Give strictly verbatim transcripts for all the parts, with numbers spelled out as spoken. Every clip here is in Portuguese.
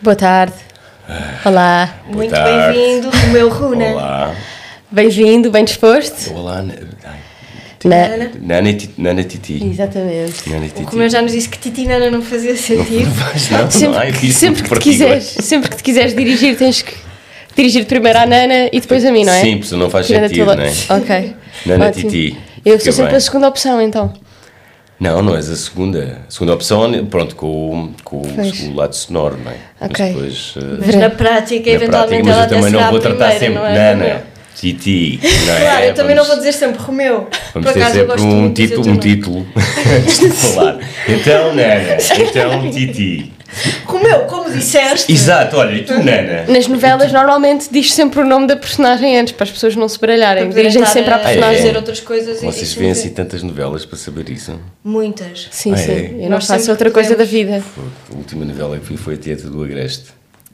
Boa tarde. Olá. Boa Muito tarde. bem-vindo, Romeu Runa. Olá. Bem-vindo, bem disposto? Olá. Na- Na... Nana, Ti- Nana Titi. Exatamente. Nana O Titi. Romeu já nos disse que Titi Nana não fazia sentido. Não faz, não, não. Sempre, Ai, que, fiz sempre, que te partículas. quiseres, sempre que te quiseres dirigir, tens que dirigir primeiro à Nana e depois a mim, não é? Sim, porque não faz Tirando a sentido, tua- não é? Ok. Nana Ótimo. Titi. Eu Fica sou sempre bem. a segunda opção, então. Não, não és a segunda. A segunda opção, pronto, com, o- com, o- Pois. com o lado sonoro, não é? Ok. Mas depois, eh, Mas na prática, na eventualmente, prática, mas ela eu até também será não vou a tratar primeira, sempre não é? Romeu? Nana, Titi, não é? Claro, eu também Vamos- não vou dizer sempre Romeu. Vamos Por ter acaso, eu sempre gosto um muito de dizer título, um também. título antes de falar. Então, Nana, então, Titi. Romeu, como disseste. Exato, olha, e tu, Nana? Nas novelas, normalmente diz sempre o nome da personagem antes, para as pessoas não se baralharem. Para poderem Dirigem estar sempre à a personagem. é. dizer outras coisas. e- Vocês e veem sempre- assim tantas novelas para saber isso? Muitas. Sim, Ah, sim. é? Eu não Nós faço sempre outra coisa da podemos. vida. A última novela que vi foi a Tieta do Agreste.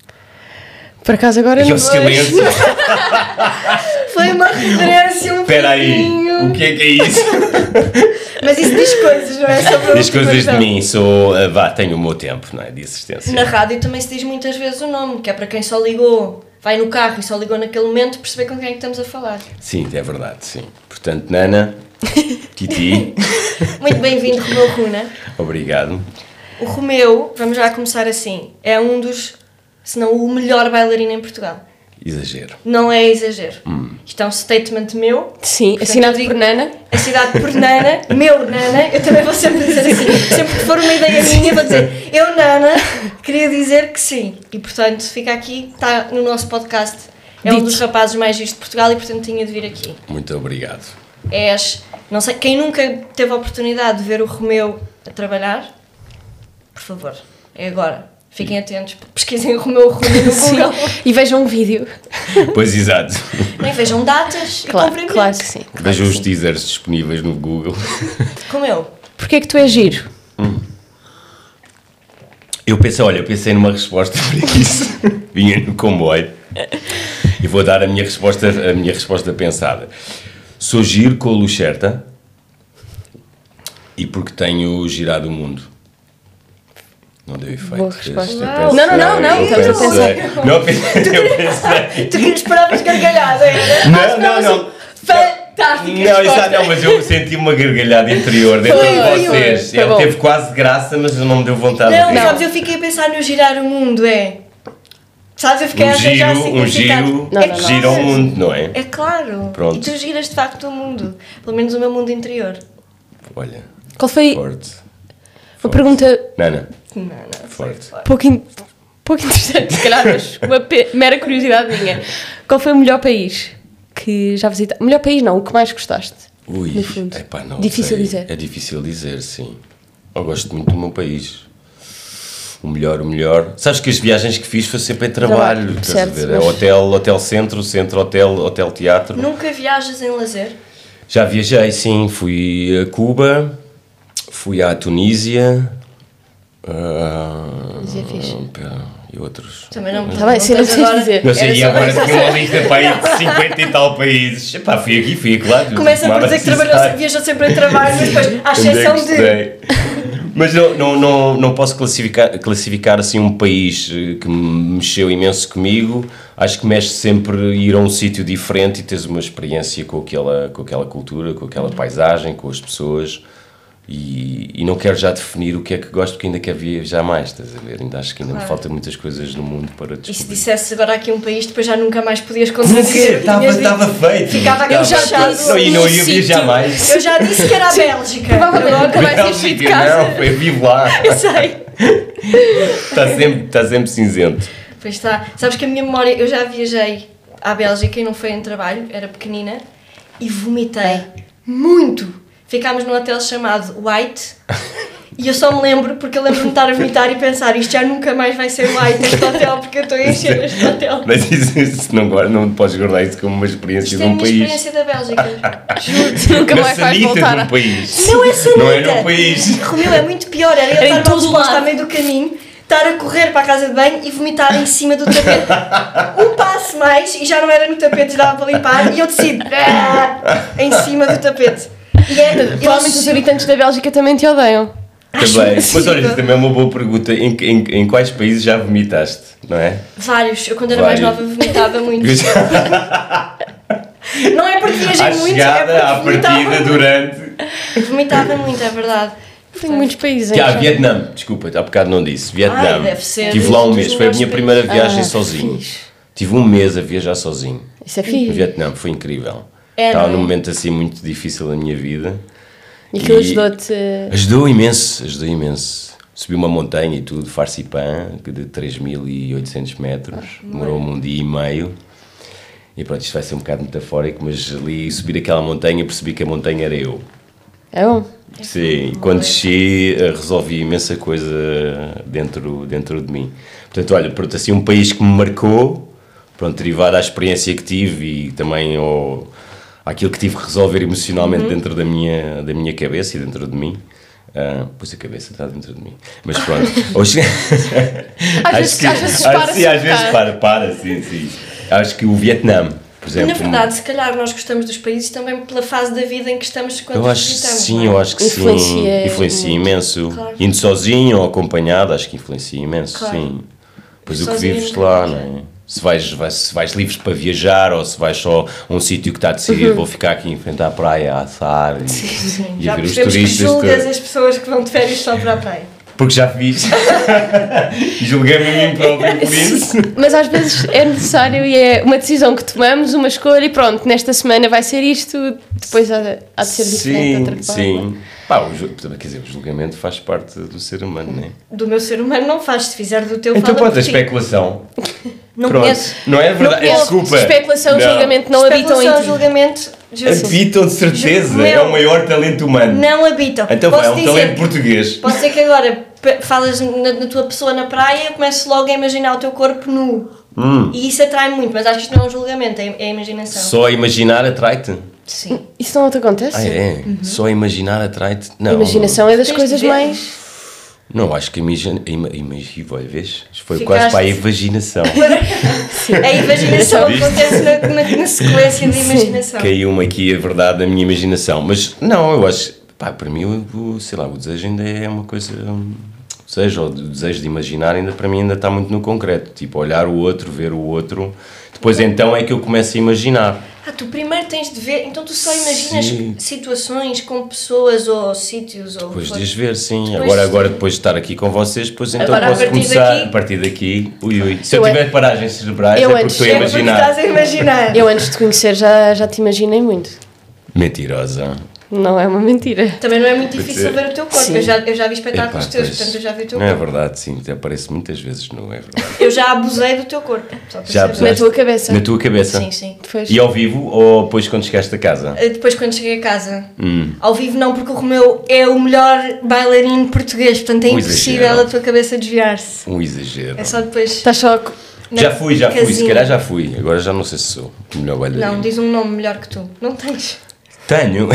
Por acaso agora E não o silêncio. Foi uma referência um Espera aí, pouquinho. o que é que é isso? Mas isso diz coisas, não é? Sobre a Diz última coisas de novela. mim, sou, ah, vá, tenho o meu tempo, não é? De assistência. Na rádio também se diz muitas vezes o nome, que é para quem só ligou, vai no carro e só ligou naquele momento, perceber com quem é que estamos a falar. Sim, é verdade, sim. Portanto, Nana, Titi, Muito bem-vindo, Romeu Runa. obrigado. O Romeu, vamos já começar assim, é um dos, se não o melhor bailarino em Portugal. Exagero. Não é exagero. Hum. Isto é um statement meu. Sim, Portanto, assinado eu digo- por Nana. Assinado por Nana, meu Nana, eu também vou sempre dizer assim. Sempre que for uma ideia minha, vou dizer eu, Nana, queria dizer que sim. E portanto, fica aqui, está no nosso podcast. É um Dito. dos rapazes mais giros de Portugal e portanto tinha de vir aqui. Muito obrigado. És, não sei, quem nunca teve a oportunidade de ver o Romeu a trabalhar, por favor, é agora. Fiquem atentos, pesquisem o Romeu Runa no Sim. Google. E vejam um vídeo. Pois, exato. Nem vejam datas e Claro, comprem claro que bilhetes. sim. Claro Vejam que os sim. teasers disponíveis no Google. Como eu. Porquê é que tu és giro? Eu pensei, olha, eu pensei numa resposta para isso. Vinha no comboio. E vou dar a minha resposta, a minha resposta pensada. Sou giro com a luz certa e porque tenho girado o mundo. Não deu efeito. Boa resposta. Eu Uau. pensei, Não, não, não, não, eu estamos a pensei. Não, eu pensei. Eu pensei. Tu que esperavas gargalhada, era? Não, não, não. Fantástica Não, resposta. exato, não, mas eu senti uma gargalhada interior dentro Foi, de foi, vocês. foi Ele bom. teve quase graça, mas não me deu vontade Não, de rir. sabes, eu fiquei a pensar no girar o mundo, é... Sabes, eu fiquei a Um arranjar giro, um significado. giro, Não, É não, não. gira o claro. mundo, não é? É claro. Pronto. E tu giras de facto o mundo. Pelo menos o meu mundo interior. Olha, Qual foi forte. uma forte. pergunta Nana, Não, não. forte. pouco, in- pouco interessante, se calhar, mas uma pe- mera curiosidade minha. Qual foi o melhor país que já visitaste? Melhor país não, o que mais gostaste? Ui, No fundo. epá, não Difícil sei. dizer. É difícil dizer, sim. Eu gosto muito do meu país. O melhor, o melhor. Sabes que as viagens que fiz foi sempre em trabalho. Trabalho, estás a certo, ver? É mas- hotel, hotel centro, centro hotel, hotel teatro. Nunca viajas em lazer? Já viajei, sim. Fui a Cuba, fui à Tunísia. ah, Tunísia é fixe. pera, e outros. Também não Tá bem, não sim, não tens precisas agora- dizer. Não sei, Era e só agora isso. tinha uma lista para aí de cinquenta e tal países. Epá, fui aqui, fui claro. Começa por tomava dizer que decisões. trabalhou, viajou sempre em trabalho, mas depois, à Onde é que exceção de... estudei? Mas não, não, não, não posso classificar, classificar assim um país eh, que me mexeu imenso comigo. Acho que mexe sempre ir a um sítio diferente e teres uma experiência com aquela, com aquela cultura, com aquela paisagem, com as pessoas. E, e não quero já definir o que é que gosto, porque ainda quero viajar mais, estás a ver? Ainda acho que ainda Claro. me faltam muitas coisas no mundo para E se descobrir. dissesse agora aqui um país, depois já nunca mais podias Nunca, contradizer. estava, Tinhas dito- estava feito. Ficava aqui Estava fechado. feito. Não, e não ia Sítio. viajar mais. Eu já disse que era a Bélgica. Provavelmente Agora- nunca mais ias sair de Bélgica, casa. não, eu vivo lá. Eu sei. Está sempre, está sempre cinzento. Pois está. Sabes que a minha memória, eu já viajei à Bélgica e não foi em trabalho, era pequenina, e vomitei muito. Ficámos num hotel chamado White e eu só me lembro, porque eu lembro-me de estar a vomitar e pensar, isto já nunca mais vai ser White este hotel, porque eu estou a encher este hotel. Mas isso, isso não, guarda- não podes guardar isso como uma experiência Isto de é a um minha país. experiência da Bélgica. Juro-te, nunca Na mais vais sanita voltar de a... um país. Não é sanita! Não é num país. Romeu, é muito pior, era eu Era em estar mal todo disposta lado. a meio do caminho, estar a correr para a casa de banho e vomitar em cima do tapete. Um passo mais e já não era no tapete, já dava para limpar e eu decido "Ah", em cima do tapete. E é, eu Provavelmente os habitantes da Bélgica também te odeiam. Acho Também. muito Mas olha, possível. isso também é uma boa pergunta. Em, em, em quais países já vomitaste, não é? Vários. Eu quando era Vários. mais nova vomitava muito. Não é porque viajei À muito, chegada, é à porque vomitava partida, muito. durante. Vomitava muito, é verdade. Tenho muitos países. Que há já. Vietnã, desculpa, há bocado não disse. Vietnã. Ai, deve ser Tive lá um dos mês, foi a minha melhores primeira países. viagem Ah, sozinho. fixe. Tive um mês a viajar sozinho. Isso é No fixe. Vietnã, foi incrível. É, Estava não é? num momento assim muito difícil da minha vida. E aquilo E- ajudou-te. Ajudou imenso, ajudou imenso. Subi uma montanha e tudo, Farsipan, de três mil e oitocentos metros. Demorou-me um dia e meio. E pronto, isto vai ser um bocado metafórico, mas ali subir aquela montanha percebi que a montanha era eu. É bom. Sim, e quando desci eh, resolvi imensa coisa dentro, dentro de mim. Portanto, olha, pronto, assim um país que me marcou, pronto, derivado à experiência que tive e também ao, àquilo que tive que resolver emocionalmente dentro da minha, da minha cabeça e dentro de mim. Ah, pois a cabeça está dentro de mim. Mas pronto. Hoje, Às vezes- às vezes para-se sim, às um vezes bocado. para, para, sim, sim. Acho que o Vietnã, por exemplo. Na verdade, se calhar nós gostamos dos países também pela fase da vida em que estamos quando Eu acho que visitamos. sim, não é? eu acho que sim. Influencia Influencia muito. imenso. Claro. Indo sozinho ou acompanhado, acho que influencia imenso, Claro. sim. Pois o que Sozinho vives não lá, viaja. não é? Se vais, vais, se vais livres para viajar ou se vais só a um sítio que está decidido, vou ficar aqui em frente à praia a assar e, e Já a ver os percebemos que turistas. julgas todos. as pessoas que vão de férias só para a praia. Porque já fiz. Julguei-me a mim próprio por isso. Mas às vezes é necessário e é uma decisão que tomamos, uma escolha e pronto, nesta semana vai ser isto, depois há, há de ser diferente Sim, outra forma. sim. Pá, o, ju- quer dizer, o julgamento faz parte do ser humano, não é? Do meu ser humano não faz, se fizer do teu Então fala pronto, por a ti. especulação. Não Pronto. conheço. Não é verdade, é Não, desculpa. especulação e Não. julgamento não habitam Especulação, em ti. julgamento, juro. Habitam de certeza, Meu. é o maior talento humano. Não habitam. Então Posso vai, é um dizer, talento português. Pode ser que agora pe- falas na, na tua pessoa na praia e comeces logo a imaginar o teu corpo nu. Hum. E isso atrai muito, mas acho que isto não é um julgamento, é, é a imaginação. Só imaginar atrai-te? Sim. Isso não te acontece? Ah, é? Só imaginar atrai-te? Não. A imaginação é das Tens de coisas ver. mais... Não, acho que a imaginação. Olha, vês? Isto foi Ficaste- quase para a imaginação. A imaginação Viste? acontece na, na, na sequência de imaginação. Caiu-me aqui a verdade da minha imaginação. Mas não, eu acho. Pá, para mim, o, o- sei lá, o desejo ainda é uma coisa. um, O desejo, ou o desejo de imaginar, ainda para mim ainda está muito no concreto. Tipo, olhar o outro, ver o outro. Depois então é que eu começo a imaginar. Ah, tu primeiro tens de ver, então tu só imaginas Sim. situações com pessoas ou sítios ou. Depois ou- de as ver, sim. Depois- Agora, agora, depois de estar aqui com vocês, depois então Agora, a posso partir começar daqui- a partir daqui. Ui, ui. Se eu, Eu tiver an- paragens cerebrais, eu é porque antes- estou a é Porque imaginar. estás a imaginar. Eu antes de te conhecer já, já te imaginei muito. Mentirosa. Não é uma mentira. Também não é muito Pode difícil ser. ver o teu corpo. Sim. Eu já, eu já vi espetáculos Epá, teus, pois, portanto eu já vi o teu não é corpo. verdade, sim. Aparece muitas vezes, não é verdade. Eu já abusei do teu corpo. Só para Já saber. abusaste? Na tua cabeça. Na tua cabeça? Sim, sim. Depois. E ao vivo ou depois quando chegaste a casa? Uh, Depois quando cheguei a casa. Hum. Ao vivo não, porque o Romeu é o melhor bailarino português, portanto é Um impossível exagero. a tua cabeça desviar-se. Um exagero. É só depois. Estás só... na Já fui, já fui, se casinha. calhar já fui. Agora já não sei se sou o melhor bailarino. Não, diz um nome melhor que tu. Não tens. Tenho.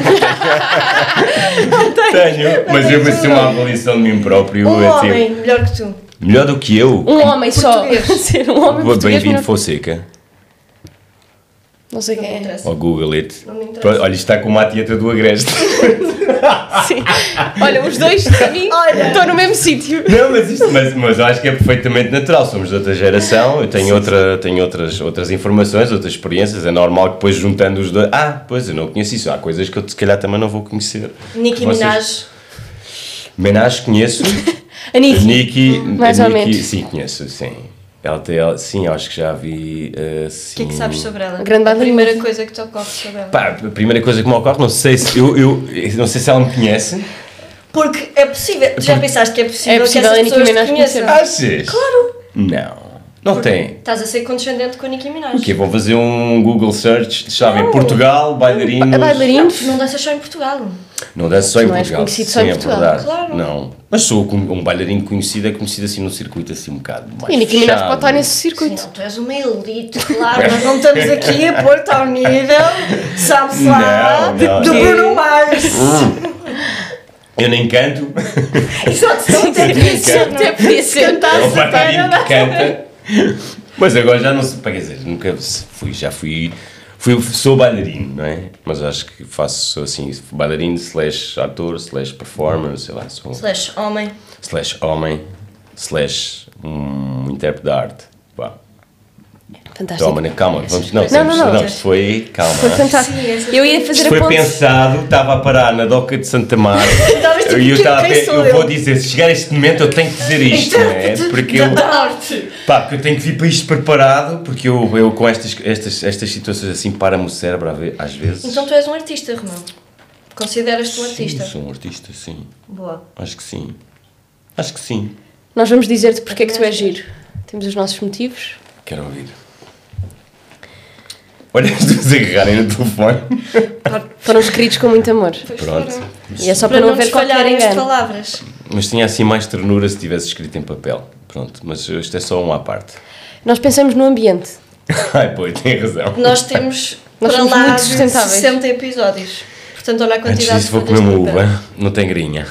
Tenho, mas eu vou ser uma avaliação de mim próprio. Um é tipo, homem melhor que tu. melhor do que eu. Um homem só. Português. Ser um homem português. Bem-vindo, não- Fonseca. Não sei Não me quem é. interessa. Ou Google it. Não me interessa. Pronto, olha, isto está com uma atieta do Agreste. Sim. Olha, os dois, para mim, Olha. estão no mesmo sítio. Não, mas, isto, mas, mas eu acho que é perfeitamente natural. Somos de outra geração, eu tenho, outra, tenho outras, outras informações, outras experiências. É normal que depois juntando os dois. Ah, pois eu não conheço isso. Há coisas que eu se calhar também não vou conhecer. Nicki Vocês- Minaj. Minaj conheço. A Niki. Nicki, Mais a ou Nicki, menos. sim, conheço, sim. Ela tem, ela- sim, acho que já vi. Uh, O sim. que é que sabes sobre ela? Grande A bailarina. primeira coisa que te ocorre sobre ela. Pá, a primeira coisa que me ocorre, não sei se eu, eu não sei se ela me conhece. Porque é possível. Tu já pensaste que é possível, É possível que a essas Nicki pessoas te Minaj conheçam? conhecer. Achas? Claro. Não, não tem. Estás a ser condescendente com a Nicki Minaj. O quê? Vão fazer um Google search, sabem, Não. Portugal, bailarinos. A bailarinos? Não danças só em Portugal. Não dança só em Não és Portugal. conhecido Sim, só em é Portugal. verdade. Claro. Não. Mas sou um, um bailarino conhecido, é conhecido assim num circuito assim um bocado mais E Nicki Minaj fechado. pode estar nesse Sim, circuito. não, tu és uma elite, claro. Nós não estamos aqui a pôr-te ao nível, sabe-se lá, Não, não. do Bruno Mars. Eu nem canto. Exato, não tem Nem que ser, canto. Até podia ser. É um Cantasse bailarino para que canta. Mas agora já não sei. Quer dizer, nunca fui, já fui Fui, sou bailarino, não é? Mas acho que faço assim, bailarino slash ator, slash performer, sei lá. Sou, Slash homem. slash homem, slash um intérprete de arte. Pá. Fantástico. Toma, né? Calma, vamos, não, Não, temos, não, não. isto foi, calma. Foi fantástico. Sim, essa Eu ia foi- fazer Isto a foi ponte. pensado, estava a parar na doca de Santa Mar Estavas tipo, e eu, estava a quem pe- sou eu eu? vou dizer, se chegar a este momento eu tenho que dizer isto, não é? Porque eu, Da arte. pá, porque eu tenho que vir para isto preparado, porque eu, eu com estas, estas, estas situações assim para-me o cérebro às ve- às vezes. Então tu és um artista, Romão. Consideras-te um Sim, artista? sou um artista, sim. Boa. Acho que sim. Acho que sim. Nós vamos dizer-te porque é que tu és giro. Temos os nossos motivos. Quero ouvir. Olha as duas a agarrarem no telefone. Foram escritos com muito amor. Pois Pronto. foram. E é só Para para não não haver nos qualquer falharem as engano. palavras. Mas tinha assim mais ternura se tivesse escrito em papel. Pronto, mas isto é só um à parte. Nós pensamos no ambiente. Ai, pô, tem razão. Nós temos Nós para somos lá muito de sustentáveis. sessenta episódios. Portanto, olha a Antes quantidade disso vou de comer uma folhas de papel. uva. Não tem grinha.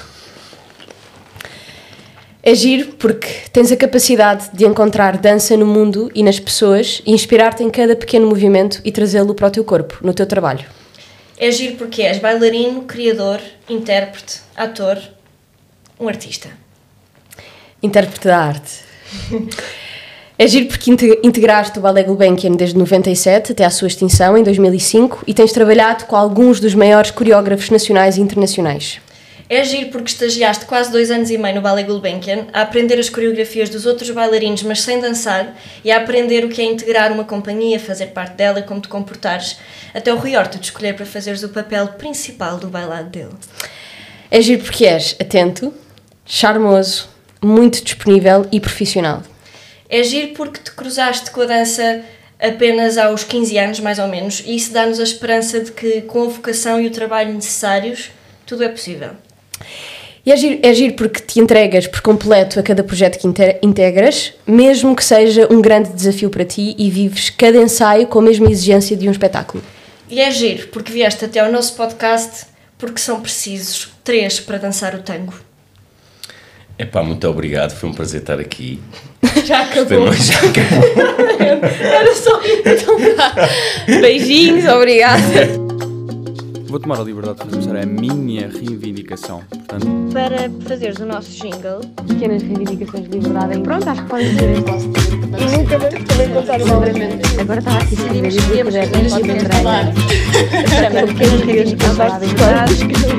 É giro porque tens a capacidade de encontrar dança no mundo e nas pessoas e inspirar-te em cada pequeno movimento e trazê-lo para o teu corpo, no teu trabalho. É giro porque és bailarino, criador, intérprete, ator, um artista. Intérprete da arte. É giro porque inte- integraste o Ballet Gulbenkian desde noventa e sete até à sua extinção em dois mil e cinco e tens trabalhado com alguns dos maiores coreógrafos nacionais e internacionais. É giro porque estagiaste quase dois anos e meio no Ballet Gulbenkian a aprender as coreografias dos outros bailarinos, mas sem dançar, e a aprender o que é integrar uma companhia, fazer parte dela e como te comportares, até o Rui Horta te escolher para fazeres o papel principal do bailado dele. É giro porque és atento, charmoso, muito disponível e profissional. É giro porque te cruzaste com a dança apenas aos quinze anos, mais ou menos, e isso dá-nos a esperança de que, com a vocação e o trabalho necessários, tudo é possível. E é giro, é giro porque te entregas por completo a cada projeto que inte- integras, mesmo que seja um grande desafio para ti e vives cada ensaio com a mesma exigência de um espetáculo. E é giro porque vieste até ao nosso podcast porque são precisos três para dançar o tango. Epá, muito obrigado. Foi um prazer estar aqui. Já acabou. Mas já acabou. Era só então vá. Beijinhos, obrigada. Vou tomar a liberdade de começar a minha reivindicação. Portanto, Para fazeres o nosso jingle. Pequenas reivindicações de liberdade. Pronto, acho que podem dizer em vosso E nunca também contar uma Agora estava aqui a escrever e podemos podemos falar. Chama Pequenas reivindicações de liberdade.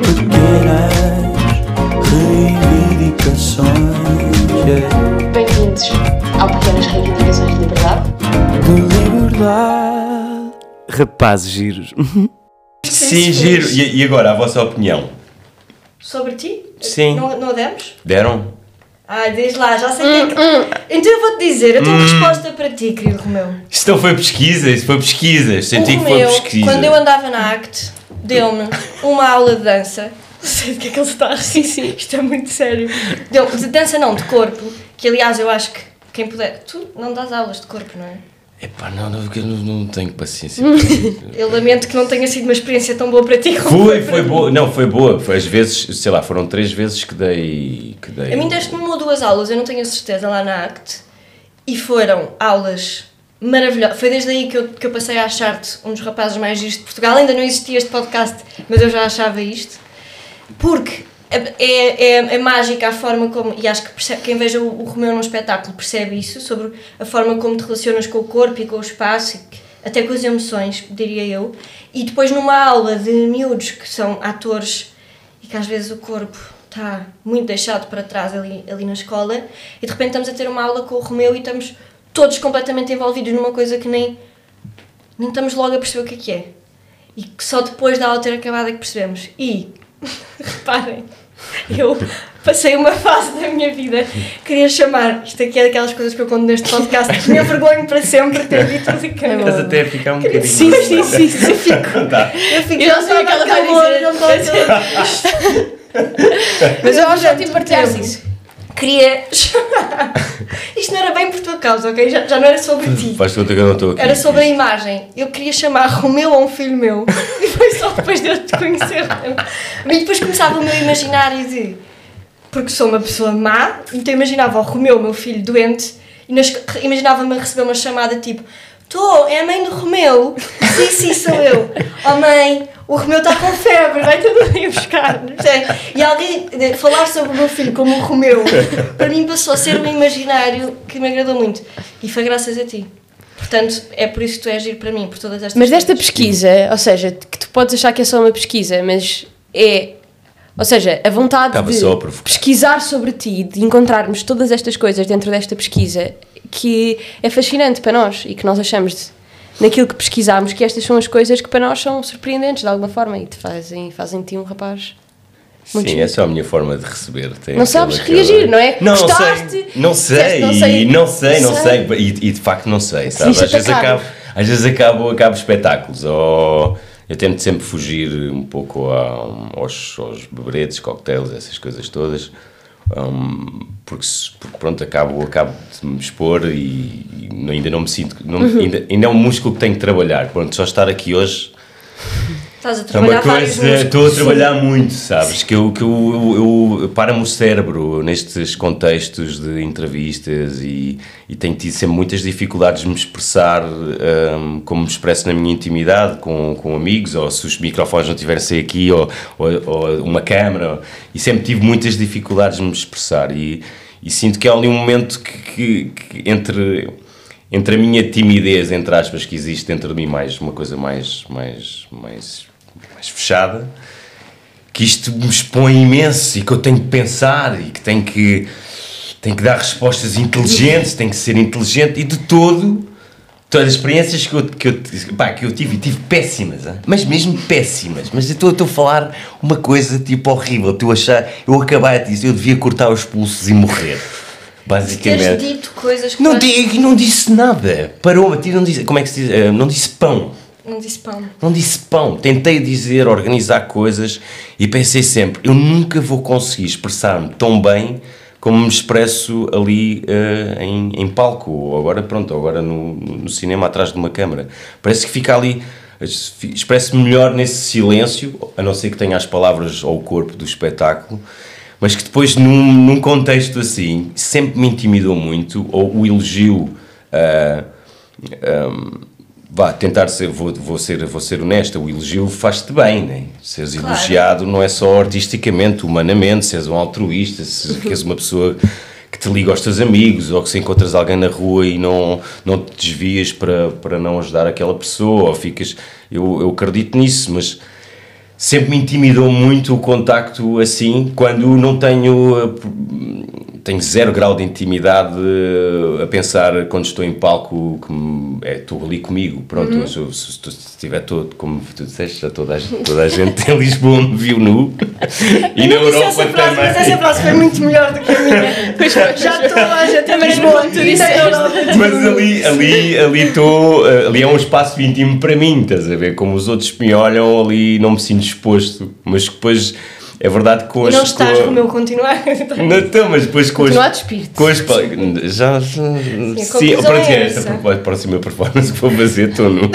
Reivindicações, yeah, Bem-vindos ao Pequenas Reivindicações de Liberdade. de liberdade. rapazes giros. Sim, giro. E, e agora, a vossa opinião? Sobre ti? Sim. Não, não demos? Deram? Ai, diz lá, já sei quem é que... Então eu vou-te dizer, eu tenho resposta para ti, querido Romeu. Isto não foi pesquisa, isso foi pesquisa. Senti O que foi Romeu, pesquisa. quando eu andava na ACT, deu-me uma aula de dança. Não sei do que é que ele está a rir. Sim, sim. Isto é muito sério. Deu de dança não, de corpo. Que aliás eu acho que quem puder... Tu não dás aulas de corpo, não é? Epá, não, não, eu não, não tenho paciência. Eu lamento que não tenha sido uma experiência tão boa para ti como Foi, para foi mim. boa. Não, foi boa. Foi às vezes, sei lá, foram três vezes que dei... Que dei A mim deste-me uma ou duas aulas, eu não tenho a certeza, lá na ACT. E foram aulas maravilhosas. Foi desde aí que eu, que eu passei a achar-te um dos rapazes mais giros de Portugal. Ainda não existia este podcast, mas eu já achava isto. Porque é, é, é mágica a forma como... E acho que percebe, quem veja o, o Romeu num espetáculo percebe isso, sobre a forma como te relacionas com o corpo e com o espaço, e que, até com as emoções, diria eu. E depois numa aula de miúdos que são atores e que às vezes o corpo está muito deixado para trás ali, ali na escola, e de repente estamos a ter uma aula com o Romeu e estamos todos completamente envolvidos numa coisa que nem, nem estamos logo a perceber o que é que é. E que só depois da aula ter acabado é que percebemos. E, reparem, eu passei uma fase da minha vida, queria chamar, isto aqui é daquelas coisas que eu conto neste podcast, que me envergonho para sempre ter dito ali Estás até a ficar um bocadinho... Sim, sim, sim, sim. sim. Tá. Eu fico Eu não sei o que ela vai dizer. não estou Mas eu já te partilhaste isso. Queria chamar. Isto não era bem por tua causa, ok? Já, já não era sobre ti. Faz conta que eu não estou aqui. Era sobre a imagem. Eu queria chamar Romeu a um filho meu. E foi só depois de eu te conhecer. E depois começava o meu imaginário de... Porque sou uma pessoa má, então imaginava o Romeu, meu filho, doente, e nas, imaginava-me a receber uma chamada tipo: Estou, é a mãe do Romeu. Sim, sim, sou eu. Oh mãe, o Romeu está com febre, vai todo dia buscar. E alguém falar sobre o meu filho como o Romeu, para mim passou a ser um imaginário que me agradou muito. E foi graças a ti. Portanto, é por isso que tu és giro para mim, por todas estas Mas desta coisas. pesquisa, ou seja, que tu podes achar que é só uma pesquisa, mas é... Ou seja, a vontade Estava de só a provocar. pesquisar sobre ti, de encontrarmos todas estas coisas dentro desta pesquisa, que é fascinante para nós e que nós achamos, de, naquilo que pesquisamos, que estas são as coisas que para nós são surpreendentes de alguma forma e te fazem, fazem de ti um rapaz muito Sim, giro. essa é a minha forma de receber. Tem Não sabes aquela- reagir, não é? Não, Gostaste? sei, não sei, Disseste, não não sei, sei. não sei, não Não sei, sei. E, e de facto não sei, sabe? Fiz Às vezes, atacado. acabo, às vezes acabo, acabo espetáculos, ou eu tento sempre fugir um pouco a, aos, aos beberetes, coquetéis, essas coisas todas, um, porque, se- porque pronto, acabo, acabo de me expor e, e ainda não me sinto, não, Uhum. ainda, ainda é um músculo que tenho que trabalhar, pronto, só estar aqui hoje... Estás a É uma trabalhar vários coisa, músculos. estou a trabalhar muito, sabes, que eu, que eu, eu, eu para-me o cérebro nestes contextos de entrevistas e, e tenho tido sempre muitas dificuldades de me expressar hum, como me expresso na minha intimidade com, com amigos, ou se os microfones não tivessem aqui, ou, ou, ou uma câmara, e sempre tive muitas dificuldades de me expressar e, e sinto que há ali um momento que, que, que entre... entre a minha timidez, entre aspas, que existe dentro de mim, mais uma coisa mais, mais, mais, mais fechada, que isto me expõe imenso e que eu tenho que pensar e que tenho que, tenho que dar respostas inteligentes, tenho que ser inteligente e de todo, todas as experiências que eu, que eu, pá, que eu tive, e tive péssimas, hein? Mas mesmo péssimas, mas eu estou, estou a falar uma coisa tipo horrível, estou a achar, eu acabei de dizer, eu devia cortar os pulsos e morrer. Basicamente. Teres dito coisas que Não, tu achas- digo, não disse nada. Parou-me, não disse, como é que se diz? Eh, Não disse pão. Não disse pão. Não disse pão. Tentei dizer, organizar coisas e pensei sempre, eu nunca vou conseguir expressar-me tão bem como me expresso ali eh, em, em palco, ou agora pronto, ou agora no, no cinema atrás de uma câmara. Parece que fica ali, expresso-me melhor nesse silêncio, a não ser que tenha as palavras ou o corpo do espetáculo, mas que depois num, num contexto assim sempre me intimidou muito, ou o elogio, uh, um, vá, tentar ser, vou, vou ser, vou ser honesta, o elogio faz-te bem, né? Seres Claro. elogiado não é só artisticamente, humanamente, seres um altruísta, se és uma pessoa que te liga aos teus amigos, ou que se encontras alguém na rua e não, não te desvias para, para não ajudar aquela pessoa, ou ficas, eu, eu acredito nisso, mas sempre me intimidou muito o contacto assim, quando não tenho, tenho zero grau de intimidade a pensar quando estou em palco, que me, é, estou ali comigo, pronto, Uhum. se, se, se estiver todo, como tu disseste, já toda a, gente- toda a gente em Lisboa me viu nu, e na Eu não disse Europa essa frase, mas essa também. frase foi muito melhor do que a minha. Já toda a gente em Lisboa tu e na disseste. Europa. Mas ali, ali, ali, estou, ali é um espaço íntimo para mim, estás a ver? Como os outros me olham, ali não me sinto exposto, mas depois é verdade que com E não as... estás com- como eu continuar. Não, então, mas depois com as... Continua a despir-te. Com as... pa- Já... Sim, conclusão pronto, é é esta essa. a próxima performance que vou fazer, estou nu.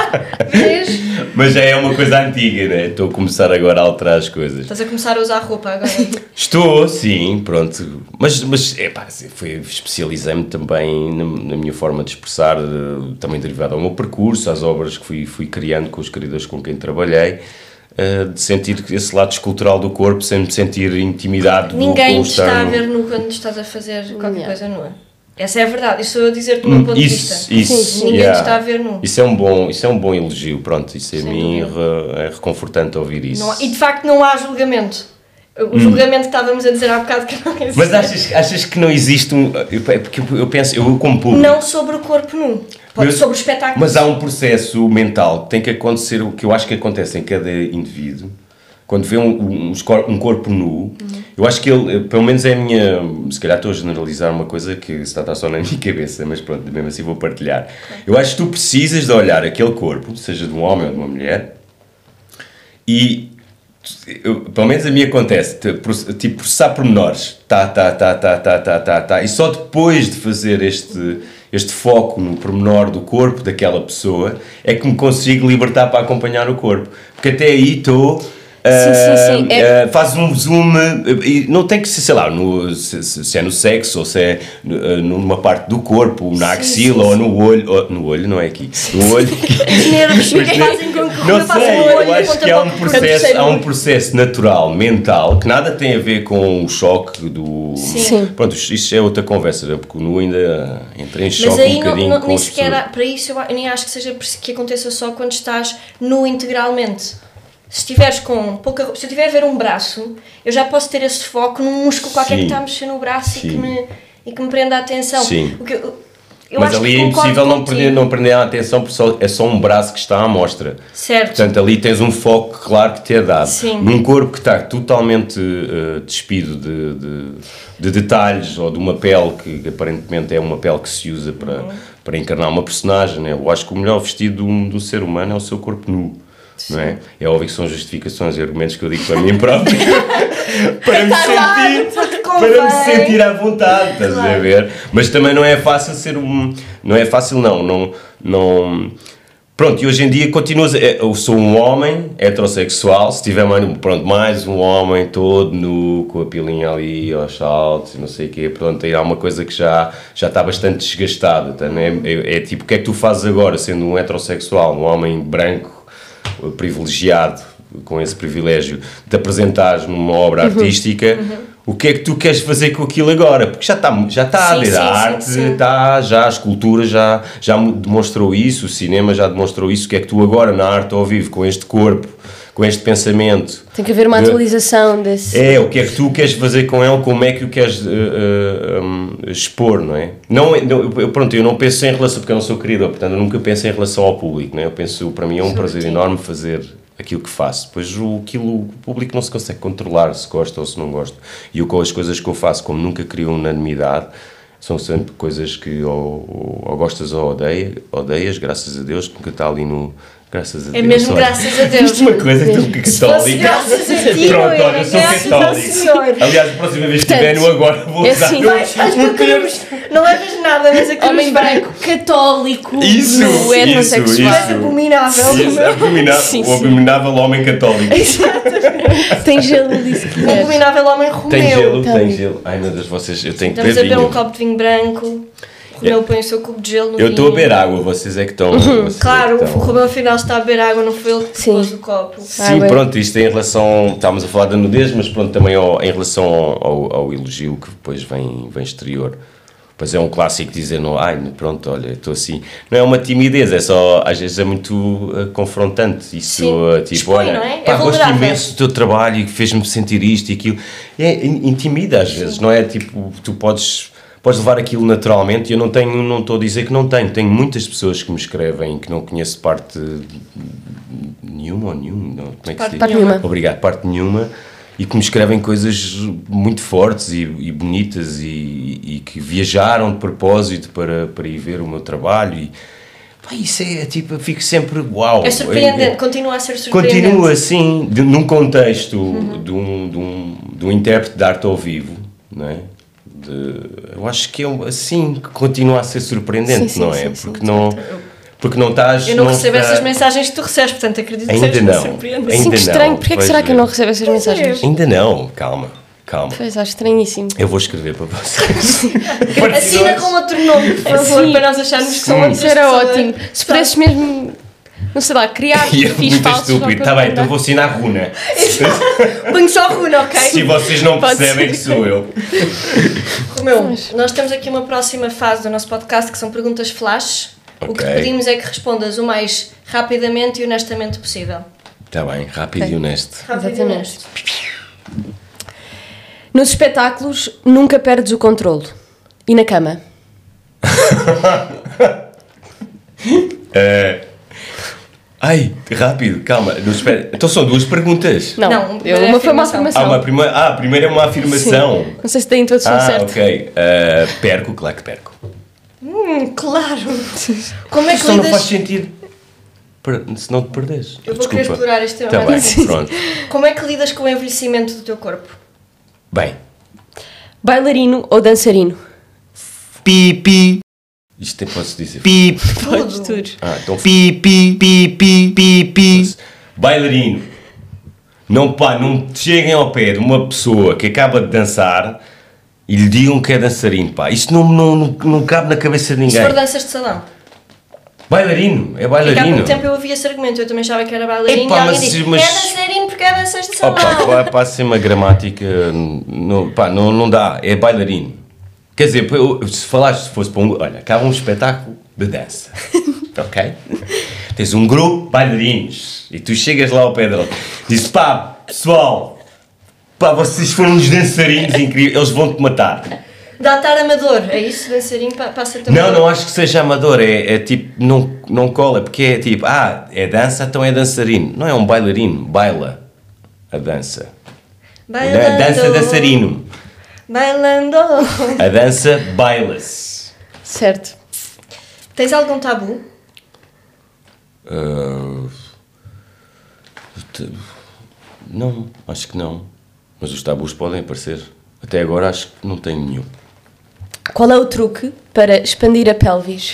Vês? Mas já é uma coisa antiga, né? Estou a começar agora a alterar as coisas. Estás a começar a usar roupa agora. Estou, sim, pronto. Mas, mas é pá, foi, especializei-me também na, na minha forma de expressar, eh, também derivado ao meu percurso, às obras que fui, fui criando com os criadores com quem trabalhei, eh, de sentir esse lado escultural do corpo, sem me sentir intimidado. Ninguém com te estar está a no- ver nu quando estás a fazer qualquer Yeah. coisa nua. Essa é a verdade. Isso eu a dizer do meu ponto de Isso, vista. isso, Ninguém yeah. te está a ver nu. Isso é um bom, isso é um bom elogio, pronto, isso é a Sem mim dúvida. re- é reconfortante ouvir isso. Não há- e de facto não há julgamento. O julgamento que estávamos a dizer há bocado que não existe. Mas achas, achas que não existe um... eu- é porque eu- eu penso, eu como público... Não sobre o corpo nu. Pode Mas- sobre o espetáculo. Mas há um processo mental que tem que acontecer, o que eu acho que acontece em cada indivíduo, quando vê um, um, um corpo nu, eu acho que ele, pelo menos é a minha, se calhar estou a generalizar uma coisa que está, está só na minha cabeça, mas pronto, mesmo assim vou partilhar. Eu acho que tu precisas de olhar aquele corpo, seja de um homem ou de uma mulher, e eu, pelo menos a mim acontece, tipo, processar pormenores, tá, tá, tá, tá, tá, tá, tá, tá, e só depois de fazer este, este foco no pormenor do corpo daquela pessoa é que me consigo libertar para acompanhar o corpo, porque até aí estou sim, sim. É- Uh, faz um zoom uh, e não tem que ser, sei lá, no, se, se- se é no sexo ou se é uh, numa parte do corpo, na axila ou no olho. Ou, no olho, não é aqui. No olho. Os nervos fazem com que Não eu faça sei, o olho eu e acho aponta que há para um o corpo. processo, há um processo natural, mental, que nada tem a ver com o choque do... Sim. Pronto, isso é outra conversa, né? Porque o nu ainda entra em Mas choque aí um não, bocadinho não, com nem as sequer pessoas. há, para isso eu, eu nem acho que seja preciso que aconteça só quando estás nu integralmente. Se estiveres com pouca roupa, se eu estiver a ver um braço, eu já posso ter esse foco num músculo qualquer Sim. que está a mexer no braço e que, Sim. me, e que me prenda a atenção. Sim. O que eu, eu Mas acho ali que é concordo impossível não contigo. prender, não prender a atenção porque só, é só um braço que está à mostra. Certo. Portanto, ali tens um foco claro que te é dado. Sim. Num corpo que está totalmente uh, despido de, de, de detalhes ou de uma pele que aparentemente é uma pele que se usa para, Uhum. para encarnar uma personagem, né? Eu acho que o melhor vestido do, do ser humano é o seu corpo nu. Não é? É óbvio que são justificações e argumentos que eu digo para mim próprio para, me sentir, porque para me convém. sentir à vontade, estás a Claro. ver? Mas também não é fácil ser um. Não é fácil, não. não, não Pronto, e hoje em dia continuas. Eu sou um homem heterossexual, se tiver mais, pronto, mais um homem todo nu, com a pilinha ali aos saltos e não sei o quê, pronto, aí há uma coisa que já, já está bastante desgastada. Tá, né? é, é tipo, o que é que tu fazes agora, sendo um heterossexual, um homem branco, privilegiado, com esse privilégio, de te apresentares numa obra artística, o que é que tu queres fazer com aquilo agora? Porque já está, já está Sim, a ver, sim, a sim, arte, sim. está, já a escultura já, já demonstrou isso, o cinema já demonstrou isso, o que é que tu agora na arte ao vivo, com este corpo, com este pensamento... Tem que haver uma de- atualização desse. É, o que é que tu queres fazer com ele, como é que o queres uh, uh, um, expor, não é? Não, não, eu, pronto, eu não penso em relação, porque eu não sou criador, portanto eu nunca penso em relação ao público, não é? Eu penso, para mim é um prazer enorme fazer aquilo que faço, pois o, aquilo, o público não se consegue controlar se gosta ou se não gosta, e eu com as coisas que eu faço, como nunca crio unanimidade, são sempre coisas que ou, ou, ou gostas ou odeia, odeias, graças a Deus, nunca está ali no... Graças a É Deus. mesmo olha. graças a Deus. Isto é uma coisa que estou Se fosse católica. graças a ti, Pronto, não era olha, eu sou graças ao católico. Senhor. Aliás, a próxima vez que Portanto, estiver no agora vou é usar assim. o- Vais, vais para cruz. Não levas nada, mas a cruz Homem vai. branco católico Isso, no isso, heterossexual. És abominável. Isso, abominável, Sim, o sim. abominável homem católico. Tem gelo disso que Um queres. abominável homem Romeu. Tem gelo, Tem. tem gelo. Ai meu Deus, vocês, eu tenho que Estamos a beber beber um vinho. copo de vinho branco. O Romeu põe o seu cubo de gelo no Eu estou a vinho. beber água, vocês é que estão. vocês é Claro, que o estão. Romeu afinal está a beber água, não foi ele que Sim. pôs o copo. Sim, Água. pronto, isto é em relação. Estávamos a falar da nudez, mas pronto, também ao, em relação ao, ao, ao elogio que depois vem, vem exterior. Pois é um clássico dizer, não, ai, pronto, olha, estou assim. Não é uma timidez, é só, às vezes é muito uh, confrontante. Isso, Sim. uh, tipo, Expõe, olha, não é? É pá, gosto vulnerável. imenso do teu trabalho e fez-me sentir isto e aquilo. É, in- intimida às vezes, não é? Tipo, tu podes, podes levar aquilo naturalmente e eu não tenho, não estou a dizer que não tenho. Tenho muitas pessoas que me escrevem que não conheço parte nenhuma ou nenhum, não, como é que Parte se diz? Parte nenhuma. Obrigado, parte nenhuma, e que me escrevem coisas muito fortes e, e bonitas e, e que viajaram de propósito para, para ir ver o meu trabalho e pá, isso é tipo, eu fico sempre uau. É surpreendente, É- é- continua a ser surpreendente. Continua assim, de- num contexto de, um, de, um, de um intérprete de arte ao vivo, não é? De, eu acho que é um- assim que continua a ser surpreendente, Sim, sim, não sim, é? sim, porque, não, porque não estás. Eu não, recebo está- essas mensagens que tu recebes, portanto acredito que Ainda sejas não. surpreendente. Ainda Sim, que estranho. não, Porquê é que pois será que é. eu não recebo essas mensagens? Ainda não, calma, calma. Pois, acho estranhíssimo. Eu vou escrever para vocês. Assina com outro nome, por favor, Sim. para nós acharmos que são Sim. outras Isso era pessoas. ótimo. Se pudesses mesmo, não sei lá, criar E é perfis muito falsos. estúpido. só Está para bem, então mandar. vou assinar Runa. Põe só Runa, ok? Se vocês não Pode percebem ser. que sou eu. Romeu, nós temos aqui uma próxima fase do nosso podcast que são perguntas flash. O que te Ok. pedimos é que respondas o mais rapidamente e honestamente possível. Está bem, rápido Ok. e honesto. Exatamente. Nos espetáculos, nunca perdes o controlo. E na cama? Eh, Ai, rápido, calma. Não, espera. Então são duas perguntas. Não, Não, eu, é uma foi uma afirmação. afirmação. Ah, uma prima... ah, a primeira é uma afirmação. Sim. Não sei se tem a introdução Ah, certa. ok. Eh, perco, claro que perco. Hum, claro! Como é que Isto não lidas... faz sentido. Per- Se não te perdes. Eu vou querer Desculpa. explorar este tema Tá mais bem, a fundo. pronto. Como é que lidas com o envelhecimento do teu corpo? Bem. Bailarino ou dançarino? Pi, pi. Isto tem, posso dizer? Pi, Podes tudo. Ah, então pi, pi, pi, pi, pi, pi. Bailarino. Não, pá, não cheguem ao pé de uma pessoa que acaba de dançar e lhe digam que é dançarino, pá. Isto não, não, não, não cabe na cabeça de E se ninguém. for danças de salão? Bailarino, é Porque há bailarino. pouco tempo eu ouvi esse argumento, eu também achava que era bailarino Epá, e alguém mas- disse, mas- é dançarino porque é danças de salão. Opa, pá, pá, ser uma gramática, não, pá, não, não dá, é bailarino. Quer dizer, eu- se falaste, se fosse para um, olha, acaba um espetáculo de dança, ok? Tens um grupo de bailarinos e tu chegas lá ao pé dele, dizes, pá, pessoal, pá, vocês foram uns dançarinos incríveis, eles vão-te matar. Datar amador, é isso? Dançarino pa- passa também. Não, não acho que seja amador, é, é tipo, não, não cola, porque é tipo, ah, é dança, então é dançarino. Não é um bailarino, baila a dança. Bailando, A dança dançarino. Bailando. A dança baila-se. Certo. Tens algum tabu? Ah, te- não, acho que não. Mas os tabus podem aparecer. Até agora acho que não tenho nenhum. Qual é o truque para expandir a pelvis?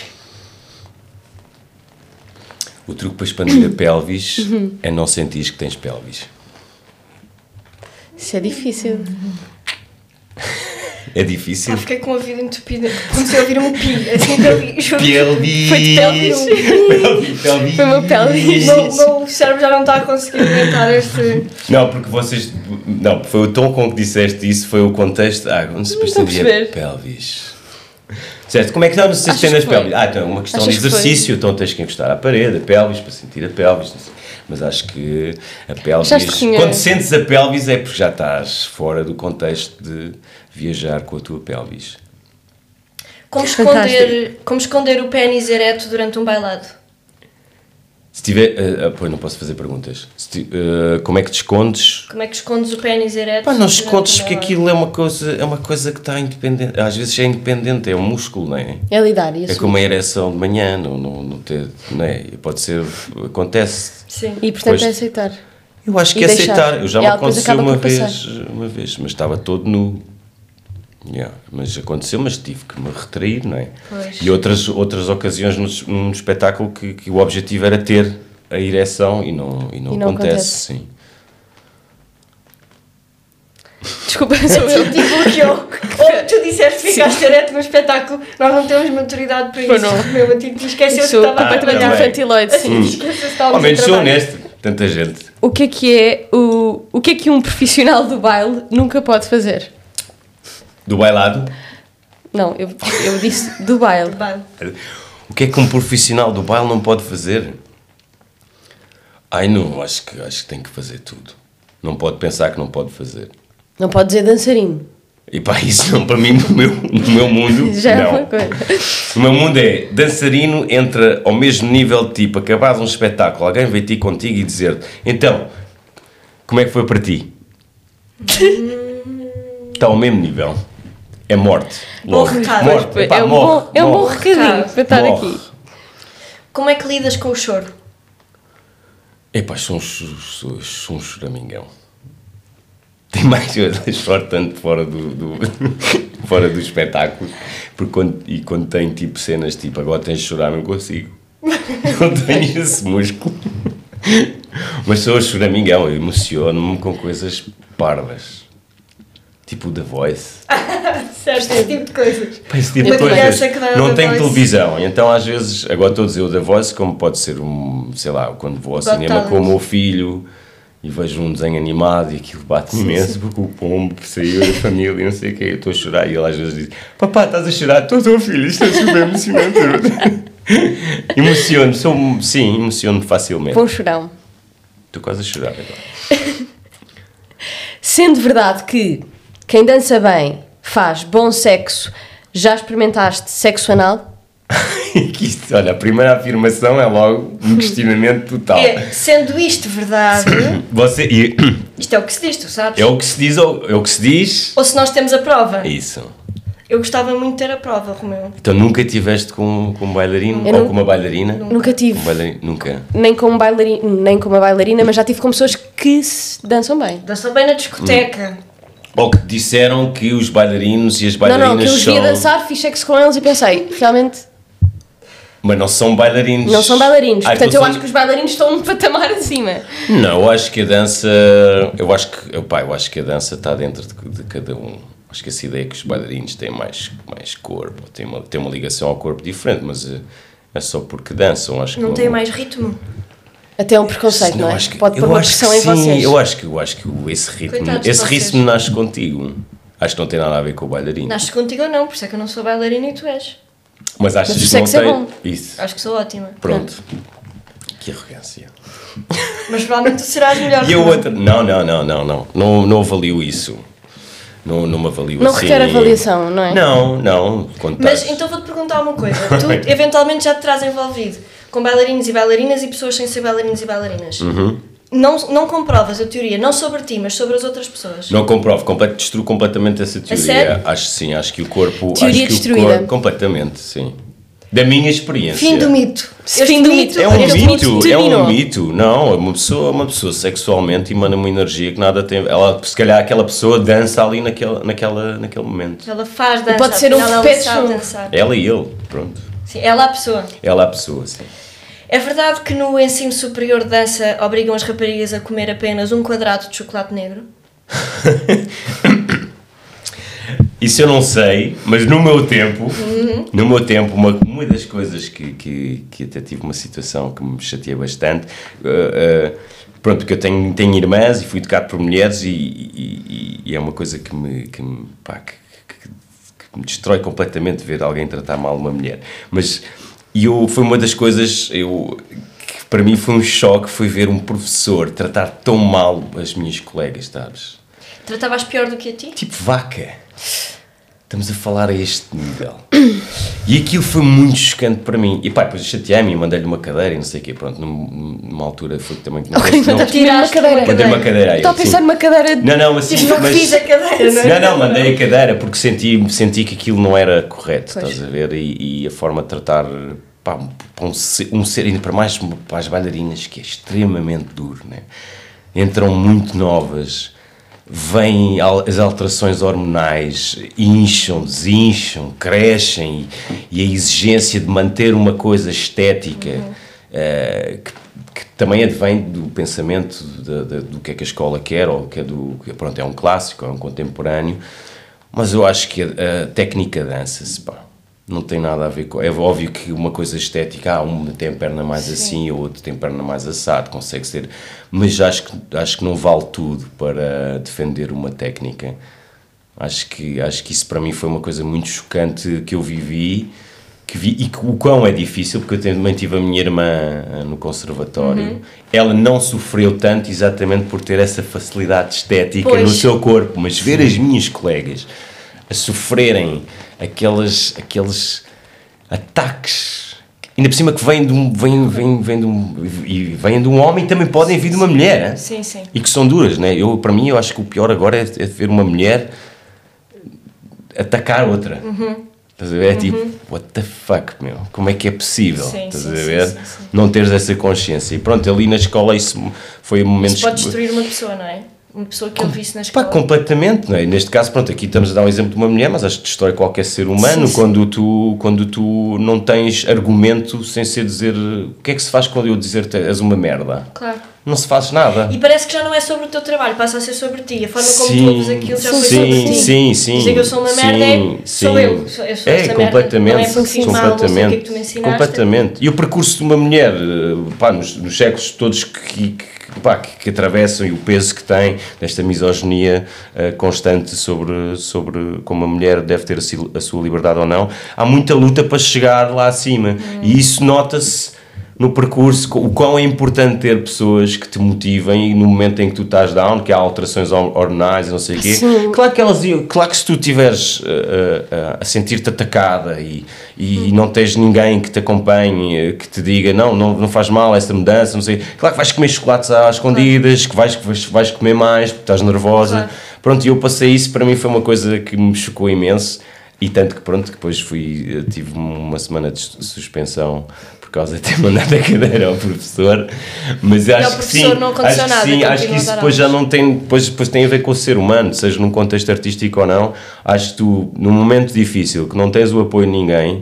O truque para expandir a pelvis é não sentir que tens pelvis. Isso é difícil. É difícil. Ah, fiquei com a vida entupida. Comecei a ouvir um pi. Assim que eu vi. juro. Pelvis. Foi de pelvis. Pelvis. Pelvis. Foi uma pelvis. O meu- o meu cérebro já não está a conseguir aguentar este. Não, porque vocês. Não, foi o tom com que disseste isso, foi o contexto. Ah, não se estou a pretendia perceber. pelvis. Certo, como é que não se Achas estende as que foi? pelvis? Ah, então é uma questão Achas de que foi? exercício, então tens que encostar à parede, a pelvis, para sentir a pelvis. não sei. Mas acho que a pelvis. Achaste que tinha- Quando sentes a pelvis é porque já estás fora do contexto de viajar com a tua pelvis. Como Fantástico. esconder, como esconder o pênis ereto durante um bailado? Se tiver. ah, ah, pois não posso fazer perguntas. Se ti- ah, como é que te escondes? Como é que escondes o pênis ereto? Pá, não durante escondes um porque bailado? aquilo é uma coisa, é uma coisa que está independente. Às vezes é independente, é um músculo, não é? É lidar e É assumir. como a ereção de manhã, não, não, não, ter, não é? Pode ser, acontece. Sim. E portanto Pois. é aceitar. Eu acho que E é deixar. aceitar. Eu já E me ela depois aconteceu acaba uma por passar. vez, uma vez, mas estava todo nu. Yeah, mas aconteceu, mas tive que me retrair, não é? Pois. E outras, outras ocasiões no, num espetáculo que, que o objetivo era ter a ereção e não, e não, E não acontece, acontece. sim. Desculpa, sou eu. Tipo que eu. Ou tu disseste que ficaste ereto no espetáculo, nós não temos maturidade para Pois isso. não. Meu, a ti esqueceu que Sou estava a completamente trabalhar. também. infantiloide, sim. Esqueceu que estava Ao a menos sou trabalhar. honesto, tanta gente. O que é que é o, o que é que um profissional do baile nunca pode fazer? Do bailado, Não, eu, eu disse do baile. Vai. o que é que um profissional do baile não pode fazer? Ai não, acho que, acho que tem que fazer tudo. Não pode pensar que não pode fazer. Não pode dizer dançarino. E pá, isso não, para mim, no meu, no meu mundo, Já é não. uma coisa. O meu mundo é, dançarino entra ao mesmo nível de tipo, acabares um espetáculo, alguém vem ter contigo e dizer-te, então, como é que foi para ti? Está ao mesmo nível. É morte. Logo. Bom recado. Morte. Pois, Epá, é um morre, bom, é um bom morre. recadinho para estar Morre. aqui. Como é que lidas com o choro? Epá, sou um, cho- sou, sou um choramingão. Tem mais eu choro tanto fora do, do fora do espetáculo, porque quando, e quando tem tipo cenas tipo agora tens de chorar, não consigo. Não tenho esse músculo. Mas sou um choramingão, eu emociono-me com coisas parvas. Tipo The Voice. Certo, esse tipo de coisas. Pá, esse tipo Uma de coisas. criança que vai ao Não The tenho Voice. televisão, então às vezes, agora estou a dizer o The Voice, como pode ser um, sei lá, quando vou ao Got cinema com o Talent. meu filho e vejo um desenho animado e aquilo bate-me imenso porque o pombo saiu da família e não sei o que, eu estou a chorar e ele às vezes diz: Papá, estás a chorar? Estou, estou, filho, isto é super emocionante. Emociono, sou, sim, emociono-me facilmente. Bom chorão. Estou quase a chorar agora. Sendo verdade que quem dança bem faz bom sexo, já experimentaste sexo anal? Que isto, olha, a primeira afirmação é logo um questionamento total. É, sendo isto verdade, Você, e, isto é o que se diz, tu sabes? é o que se diz, ou- é o que se diz. Ou se nós temos a prova. Isso. Eu gostava muito de ter a prova, Romeu. Então nunca tiveste com, com um bailarino Eu ou não- com uma bailarina? Nunca tive. Um bailarino, nunca. Nem com, um bailarina, nem com uma bailarina, mas já tive com pessoas que se dançam bem. Dança bem na discoteca. Ou que disseram que os bailarinos e as Não, bailarinas não, que eu os vi são... a dançar, fiz sexo com eles e pensei, realmente Mas não são bailarinos. Não são bailarinos. Ah, Portanto, então eu são- acho que os bailarinos estão um patamar acima. Não, eu acho que a dança. Eu acho que, opá, eu acho que a dança está dentro de, de cada um. Acho que essa ideia que os bailarinos têm mais, mais corpo, têm uma, têm uma ligação ao corpo diferente, mas eh, é só porque dançam. Acho que Não tem mais ritmo. Até é um preconceito, não, é? acho que- Pode pôr eu uma acho que pressão em sim, vocês. Eu acho que, eu acho que o- esse ritmo, Coitados de esse vocês. ritmo nasce contigo. Acho que não tem nada a ver com o bailarino. Nasces contigo ou não, por isso é que eu não sou bailarina e tu és. Mas achas Mas que isso é não que isso é tem. bom. Isso. Acho que sou ótima. Pronto. Que arrogância. Mas provavelmente tu serás melhor. E a outra? Não, não, não, não, não. Não, não avalio isso. Não, não me avalio Não assim. requer avaliação, não é? Não, não. Quando Mas estás- então vou-te perguntar uma coisa. Tu eventualmente já te traz envolvido com bailarinos e bailarinas e pessoas sem ser bailarinos e bailarinas. Uhum. Não, não comprovas a teoria, não sobre ti, mas sobre as outras pessoas. Não comprovo, completo, destruo completamente essa teoria. sério? Acho sim, acho que o corpo. Teoria acho que destruída. O corpo, completamente, sim. Da minha experiência. Fim do mito. Fim Este do mito. É um Este mito, mito é um terminou. mito. Não, uma pessoa, uma pessoa sexualmente emana uma energia que nada tem. Ela, se calhar aquela pessoa dança ali naquela, naquela, naquele momento. Ela faz dança. pode ser um afinal ela perpétuo sabe show. dançar. Ela e ele, pronto. Sim, ela é a pessoa. Ela é a pessoa, sim. É verdade que no ensino superior de dança obrigam as raparigas a comer apenas um quadrado de chocolate negro? Isso eu não sei, mas no meu tempo, Uhum. no meu tempo, uma, uma das coisas que, que, que até tive uma situação que me chateia bastante, uh, uh, pronto, porque eu tenho, tenho irmãs e fui educado por mulheres e, e, e é uma coisa que me, que me, pá, que, que, que me destrói completamente ver alguém tratar mal uma mulher. Mas eu, foi uma das coisas, eu, que para mim foi um choque, foi ver um professor tratar tão mal as minhas colegas, sabes? Tratavas pior do que a ti? Tipo vaca. Estamos a falar a este nível. E aquilo foi muito chocante para mim. E pá, depois chateei-me e mandei-lhe uma cadeira e não sei o quê. Pronto, num- numa altura foi também que não... Ok, não, mandaste mesmo uma cadeira. mandei uma cadeira a ele, Estou a pensar sim. numa cadeira... Não, não, assim, Tipo, não mas... fiz a cadeira, não é? Não, não, mandei a cadeira porque senti, senti que aquilo não era correto, Pois. estás a ver? E, e a forma de tratar, pá, para um ser, um ser ainda para mais para as bailarinas, que é extremamente duro, né? Entram muito novas, vêm al- as alterações hormonais, incham, desincham, crescem, e, e a exigência de manter uma coisa estética eh, que, que também advém do pensamento de- de- do que é que a escola quer, ou que é, do, que, pronto, é um clássico, é um contemporâneo, mas eu acho que a, a técnica dança-se, pá. Não tem nada a ver com... É óbvio que uma coisa estética, ah, um tem a perna mais assim, o outro tem a perna mais assado, consegue ser... Mas acho que, acho que não vale tudo para defender uma técnica. Acho que, acho que isso para mim foi uma coisa muito chocante que eu vivi, que vi, e que o quão é difícil, porque eu também tive a minha irmã ah, no conservatório. Ela não sofreu tanto exatamente por ter essa facilidade estética Pois. no seu corpo, mas ver as minhas colegas a sofrerem aqueles, aqueles ataques, ainda por cima que vêm de um, vêm, vêm, vêm de um, e vêm de um homem, também podem vir de uma mulher, hein? Sim, sim. E que são duras, né? Eu, para mim, eu acho que o pior agora é, é ver uma mulher atacar outra. Estás a ver? É tipo, what the fuck, meu? Como é que é possível? Sim, Estás sim, a sim, ver? sim, sim. Não teres essa consciência. E pronto, ali na escola isso foi um momento... Isso pode destruir uma pessoa, não é? Uma pessoa que eu visse na Pá, escola. completamente, não é? Neste caso, pronto, aqui estamos a dar um exemplo de uma mulher, mas acho que destrói qualquer ser humano Sim, sim. quando, tu, quando tu não tens argumento sem ser dizer... O que é que se faz quando eu dizer-te és uma merda? Claro. Não se faz nada. E parece que já não é sobre o teu trabalho, passa a ser sobre ti. A forma como Sim, tu ouves aquilo já foi sim, sobre ti. sim, sim, Dizer que eu sou uma sim, merda é, sou sim. eu. Sou, eu sou É, esta completamente, merda. Não é porque fiz mal, não sei o que é que tu me ensinaste. completamente. E o percurso de uma mulher, eh, pá, nos, nos séculos todos que, que, pá, que, que atravessam e o peso que tem desta misoginia eh, constante sobre, sobre como a mulher deve ter a, si- a sua liberdade ou não, há muita luta para chegar lá acima. Hum. E isso nota-se no percurso, o quão é importante ter pessoas que te motivem e no momento em que tu estás down, que há alterações hor- hormonais e não sei o quê, claro que elas iam- claro que se tu estiveres uh, uh, uh, a sentir-te atacada e, e não tens ninguém que te acompanhe, uh, que te diga não, não, não faz mal esta mudança, não sei, claro que vais comer chocolates às escondidas, que vais, vais, vais comer mais porque estás nervosa, Claro. pronto, e eu passei isso, para mim foi uma coisa que me chocou imenso. E tanto que pronto, depois fui, tive uma semana de suspensão por causa de ter mandado a cadeira ao professor, mas acho ao que sim, professor não aconteceu acho que nada, sim, acho que continua a isso dar depois já aulas. não tem, depois, depois tem a ver com o ser humano, seja num contexto artístico ou não, acho que tu, num momento difícil, que não tens o apoio de ninguém,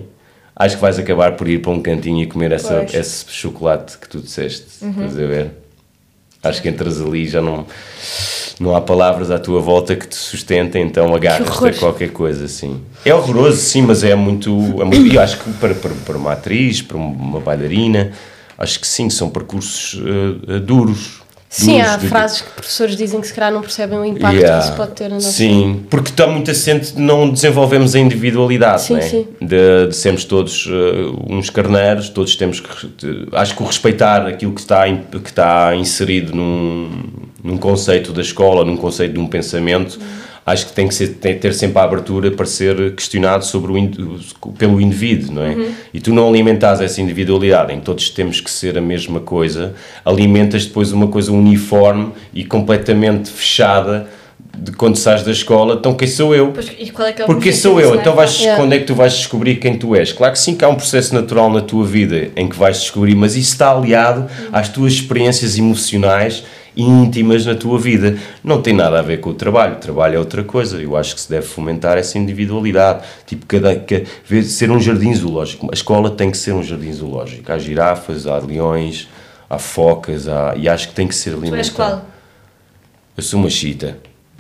acho que vais acabar por ir para um cantinho e comer essa, Pois. esse chocolate que tu disseste. Estás a ver? Acho que entras ali e já não, não há palavras à tua volta que te sustentem, então agarras-te a horror. qualquer coisa assim. É horroroso, sim, mas é muito. É muito e eu acho que para, para, para uma atriz, para uma bailarina, acho que sim, são percursos uh, uh, duros. Sim, duros há de- frases que professores dizem que se calhar não percebem o impacto Yeah. que isso pode ter na nossa Sim, porque está muito assente de não desenvolvemos a individualidade, Sim, não é? sim. De, de sermos todos uh, uns carneiros, todos temos que. de- acho que o respeitar aquilo que está, in- que está inserido num, num conceito da escola, num conceito de um pensamento, acho que tem que ser, tem, ter sempre a abertura para ser questionado sobre o, in- pelo indivíduo, não é? E tu não alimentares essa individualidade em que todos temos que ser a mesma coisa, alimentas depois uma coisa uniforme e completamente fechada de quando sais da escola, então quem sou eu? Pois, e qual é que é o Porque benefício sou eu, disso, então não é? vais, Yeah. quando é que tu vais descobrir quem tu és? Claro que sim, que há um processo natural na tua vida em que vais descobrir, mas isso está aliado às tuas experiências emocionais e íntimas na tua vida. Não tem nada a ver com o trabalho, o trabalho é outra coisa. Eu acho que se deve fomentar essa individualidade, tipo, cada, cada, ver- ser um jardim zoológico. A escola tem que ser um jardim zoológico. Há girafas, há leões, há focas, há, e acho que tem que ser Tu és alimentado. qual? Eu sou uma chita.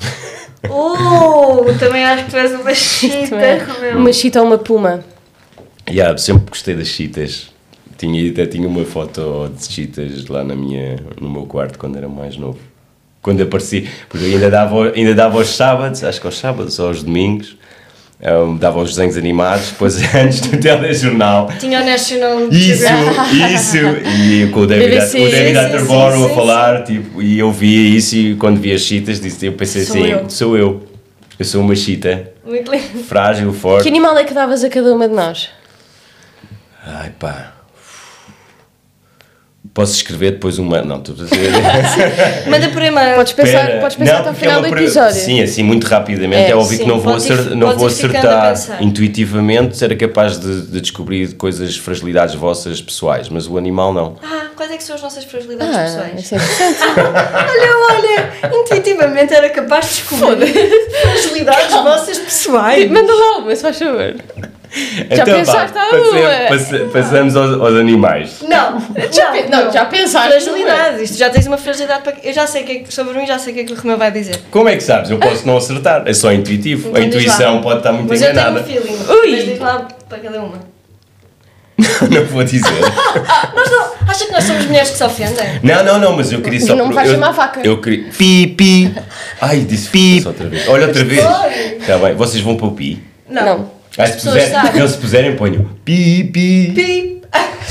Oh, também acho que tu és uma chita, Também. Romeu. Uma chita ou uma puma. Yeah, sempre gostei das chitas. Tinha, até tinha uma foto de chitas lá na minha, no meu quarto quando era mais novo. Quando apareci, porque eu ainda dava, ainda dava aos sábados, acho que aos sábados ou aos domingos, um, dava os desenhos animados, depois antes do telejornal. Tinha o National Isso, Geographic. isso! E com o David, B B C, o David sim, Attenborough sim, a falar, tipo, e eu via isso e quando via as chitas, disse, eu pensei Sou assim, eu. sou eu. Eu sou uma chita, Muito lindo. frágil, forte. Que animal é que davas a cada uma de nós? Ai pá. Posso escrever depois uma. Não, estou a dizer. Manda por e-mail. Podes pensar, Espera. podes pensar Não, até ao porque é final uma do pre- episódio. Sim, assim, muito rapidamente. É, É, óbvio sim, que não vou, podes ir- acer- não vou podes ir ficando a acertar pensar. intuitivamente, ser capaz de, de descobrir coisas, fragilidades vossas pessoais, mas o animal não. Ah, quais é que são as nossas fragilidades Ah, pessoais? isso é interessante. Olha, olha, intuitivamente era capaz de descobrir fragilidades vossas pessoais. Manda lá uma, se faz favor. Já Então, pensaste pá, alguma? passe- passe- Passamos aos, aos animais. Não, Já pe- não, já pensaste Fragilidade, isto já tens uma fragilidade para. Eu já sei que é que- sobre mim, já sei o que é que o Romeu vai dizer. Como é que sabes? Eu posso não acertar, é só intuitivo. Então A diz intuição lá. pode estar muito Mas enganada. eu tenho um feeling. Ui. Mas diz lá para cada uma. Não vou dizer. Nós não. Acha que nós somos mulheres que se ofendem? Não, não, não, mas eu queria só... Não me vais eu, chamar a vaca. Eu queria... Pi, pi. Ai, disse pi. Outra vez. Olha outra vez. Pode. Está bem, vocês vão para o pi. Não. Ah, As se, pessoas puser, sabem. não, se puserem, ponho pi, pi. Pi.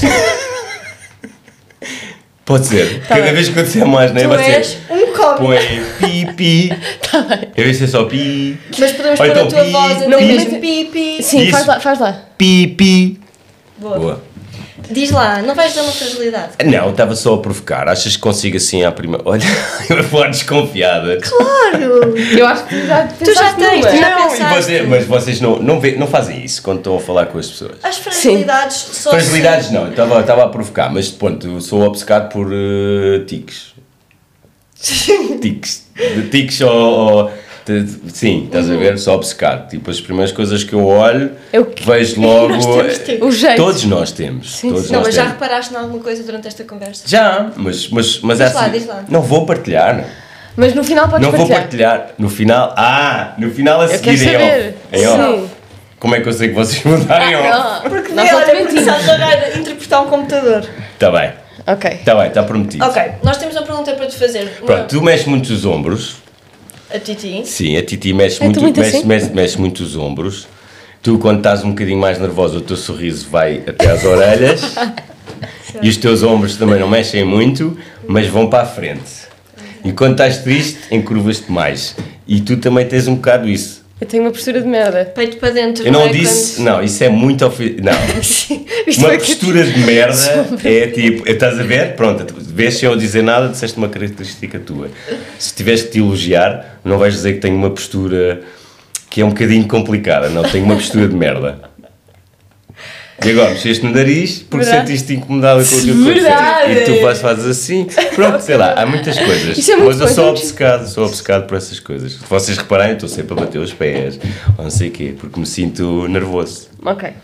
Pode ser. Cada bem. vez que eu disser mais, não é? Tu Vai és ser... um cómico. Põe pi, pi. Está bem. Eu ia ser só pi. Mas podemos Ou pôr a então tua pi, voz pi. até mesmo pi, pi. Sim, Isso. faz lá, faz lá. Pi, pi. Boa. Boa. Diz lá, não vais dar uma fragilidade? Não, estava só a provocar. Achas que consigo assim à primeira... Olha, eu vou desconfiada. Claro! Eu acho que já Tu já tens, tu já Não, e pensaste. você- mas vocês não, não, vê, não fazem isso quando estão a falar com as pessoas. As fragilidades só Fragilidades não, eu estava, estava a provocar, mas ponto, eu sou obcecado por uh, tiques. Tiques. De tiques ou. ou de- de- sim, estás a ver? Sou obcecado. Tipo, as primeiras coisas que eu olho, É o quê? vejo logo. Nós temos tiques. O jeito. Todos nós temos. Sim, todos sim. Não, nós mas já temos. reparaste em alguma coisa durante esta conversa? Já, mas, mas, mas Diz lá, assim, diz lá. não vou partilhar. Mas no final podes não vou partilhar. partilhar. No final, ah, no final a Eu seguir quero em off. saber. Em off. Sim. Como é que eu sei que vocês mudarem off? Não, Porque nós vê, só olha, te porque mentimos. sabes agora interpretar um computador. Está bem, Ok. está bem, está prometido. Ok, nós temos uma pergunta para te fazer. Uma- Pronto, tu mexes muito os ombros. A Titi. Sim, a Titi mexe É, muito, tu muito mexe, assim? mexe, mexe muito os ombros. Tu, quando estás um bocadinho mais nervosa, o teu sorriso vai até às orelhas. E os teus ombros também não mexem muito, mas vão para a frente. E quando estás triste, encurvas-te mais. E tu também tens um bocado isso. Eu tenho uma postura de merda. Peito para dentro. Eu não é? disse... Quando- Não, isso é muito... Ofi... Não. Isto Uma foi que- postura de merda é tipo, estás a ver? Pronto, vês sem eu dizer nada, disseste uma característica tua. Se tiveres que te elogiar, não vais dizer que tenho uma postura que é um bocadinho complicada, não, tenho uma postura de merda. E agora mexeste no nariz porque Verdade. sentiste incomodada com o que eu estou a Verdade. dizer. E tu fazes, fazes assim, pronto, sei lá, há muitas coisas. Isso é muito Mas eu bom, sou então- obcecado, sou obcecado por essas coisas. Se vocês repararem, eu estou sempre a bater os pés, ou não sei o quê, porque me sinto nervoso. Ok.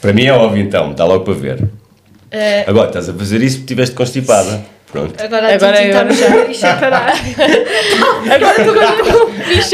Para mim é óbvio então, dá logo para ver. Uh, Agora, estás a fazer isso porque estiveste constipada. Pronto. Agora, Agora Titi eu- está-me já a deixar parar. Agora estou com bicho.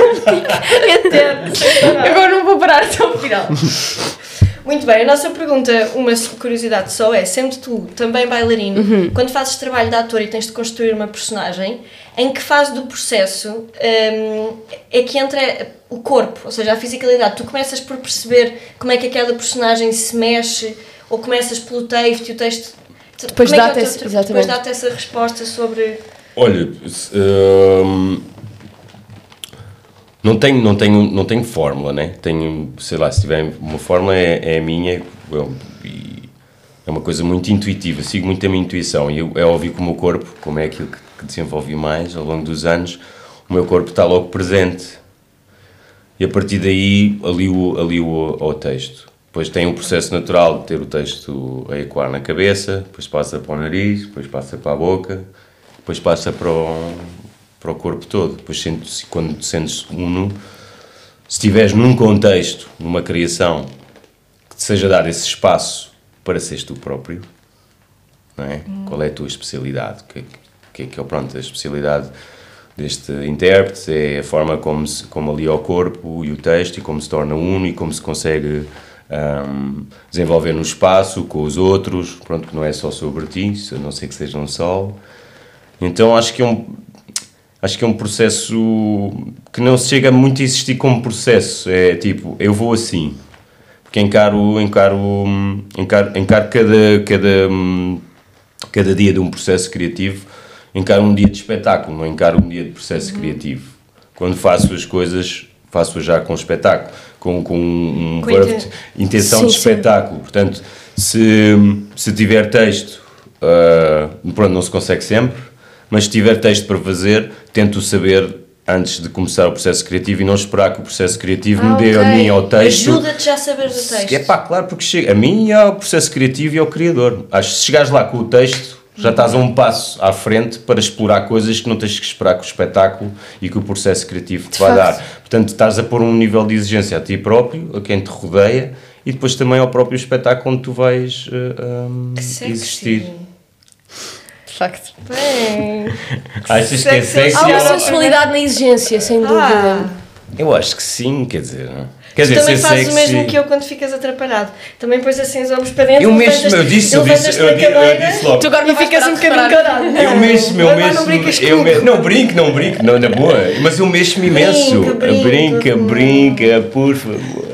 Agora não vou parar até o final. Muito bem, a nossa pergunta, uma curiosidade só é, sendo tu também bailarino, Uhum. quando fazes trabalho de ator e tens de construir uma personagem, em que fase do processo hum, é que entra o corpo, ou seja, a fisicalidade? Tu começas por perceber como é que aquela personagem se mexe, ou começas pelo texto e o texto... Depois como é que dá-te é o teu esse- tra- exatamente. Depois dá-te essa resposta sobre... Olha, se, hum, não tenho, não tenho, não tenho fórmula, né? Tenho, sei lá, se tiver uma fórmula é, é a minha, eu- e é uma coisa muito intuitiva, sigo muito a minha intuição e eu, é óbvio que o meu corpo, como é aquilo que, que desenvolvi mais ao longo dos anos, o meu corpo está logo presente e a partir daí alio, alio ao, ao texto. Depois tem um processo natural de ter o texto a ecoar na cabeça, depois passa para o nariz, depois passa para a boca, depois passa para o, para o corpo todo. Depois, sentes, quando te sentes uno, se estiveres num contexto, numa criação, que te seja dado esse espaço para seres tu próprio, não é? Qual é a tua especialidade? O que, é que- que é que é, pronto, a especialidade deste intérprete é a forma como, se, como alia o corpo e o texto e como se torna uno e como se consegue hum, desenvolver no espaço com os outros, pronto, que não é só sobre ti, a não ser que seja um solo. Então acho que é um acho que é um processo que não se chega muito a existir como processo, é tipo, eu vou assim, porque encaro, encaro, encaro, encaro cada, cada, cada dia de um processo criativo, encaro um dia de espetáculo, não encaro um dia de processo Uhum. criativo. Quando faço as coisas, faço já com espetáculo, com, com um Com verbo inte- de intenção Sim, de sim. espetáculo. Portanto, se, se tiver texto, uh, pronto, não se consegue sempre, mas se tiver texto para fazer, tento saber antes de começar o processo criativo e não esperar que o processo criativo me Ah, dê a ok. mim ao texto. Ajuda-te já a saber do texto. É pá, claro, porque chega, a mim é o processo criativo e ao criador. Acho que se chegares lá com o texto, já estás a um passo à frente para explorar coisas que não tens que esperar que o espetáculo e que o processo criativo te vai facto. dar. Portanto, estás a pôr um nível de exigência a ti próprio, a quem te rodeia e depois também ao próprio espetáculo onde tu vais uh, um, Que sexy. existir. De facto. Bem... Achas que é Sexy. sexy? Há uma ou não? sensualidade na exigência, sem dúvida. Ah, Eu acho que sim, quer dizer. Não? Quer tu dizer, também ser fazes sexy. o mesmo que eu quando ficas atrapalhado. Também pões assim os ombros para dentro. Eu mexo, levantas- eu disse, eu levantas disse, na eu, di- eu cadeira disse logo. Tu agora E não vais ficas parar um de bocadinho reparar. caralho. Eu mexo-me, eu Agora não mexo-me. brincas eu comigo. me- Não brinco, não brinco, não, na boa. Mas eu mexo-me imenso. Brinca, brinca. brinca, brinca, por favor.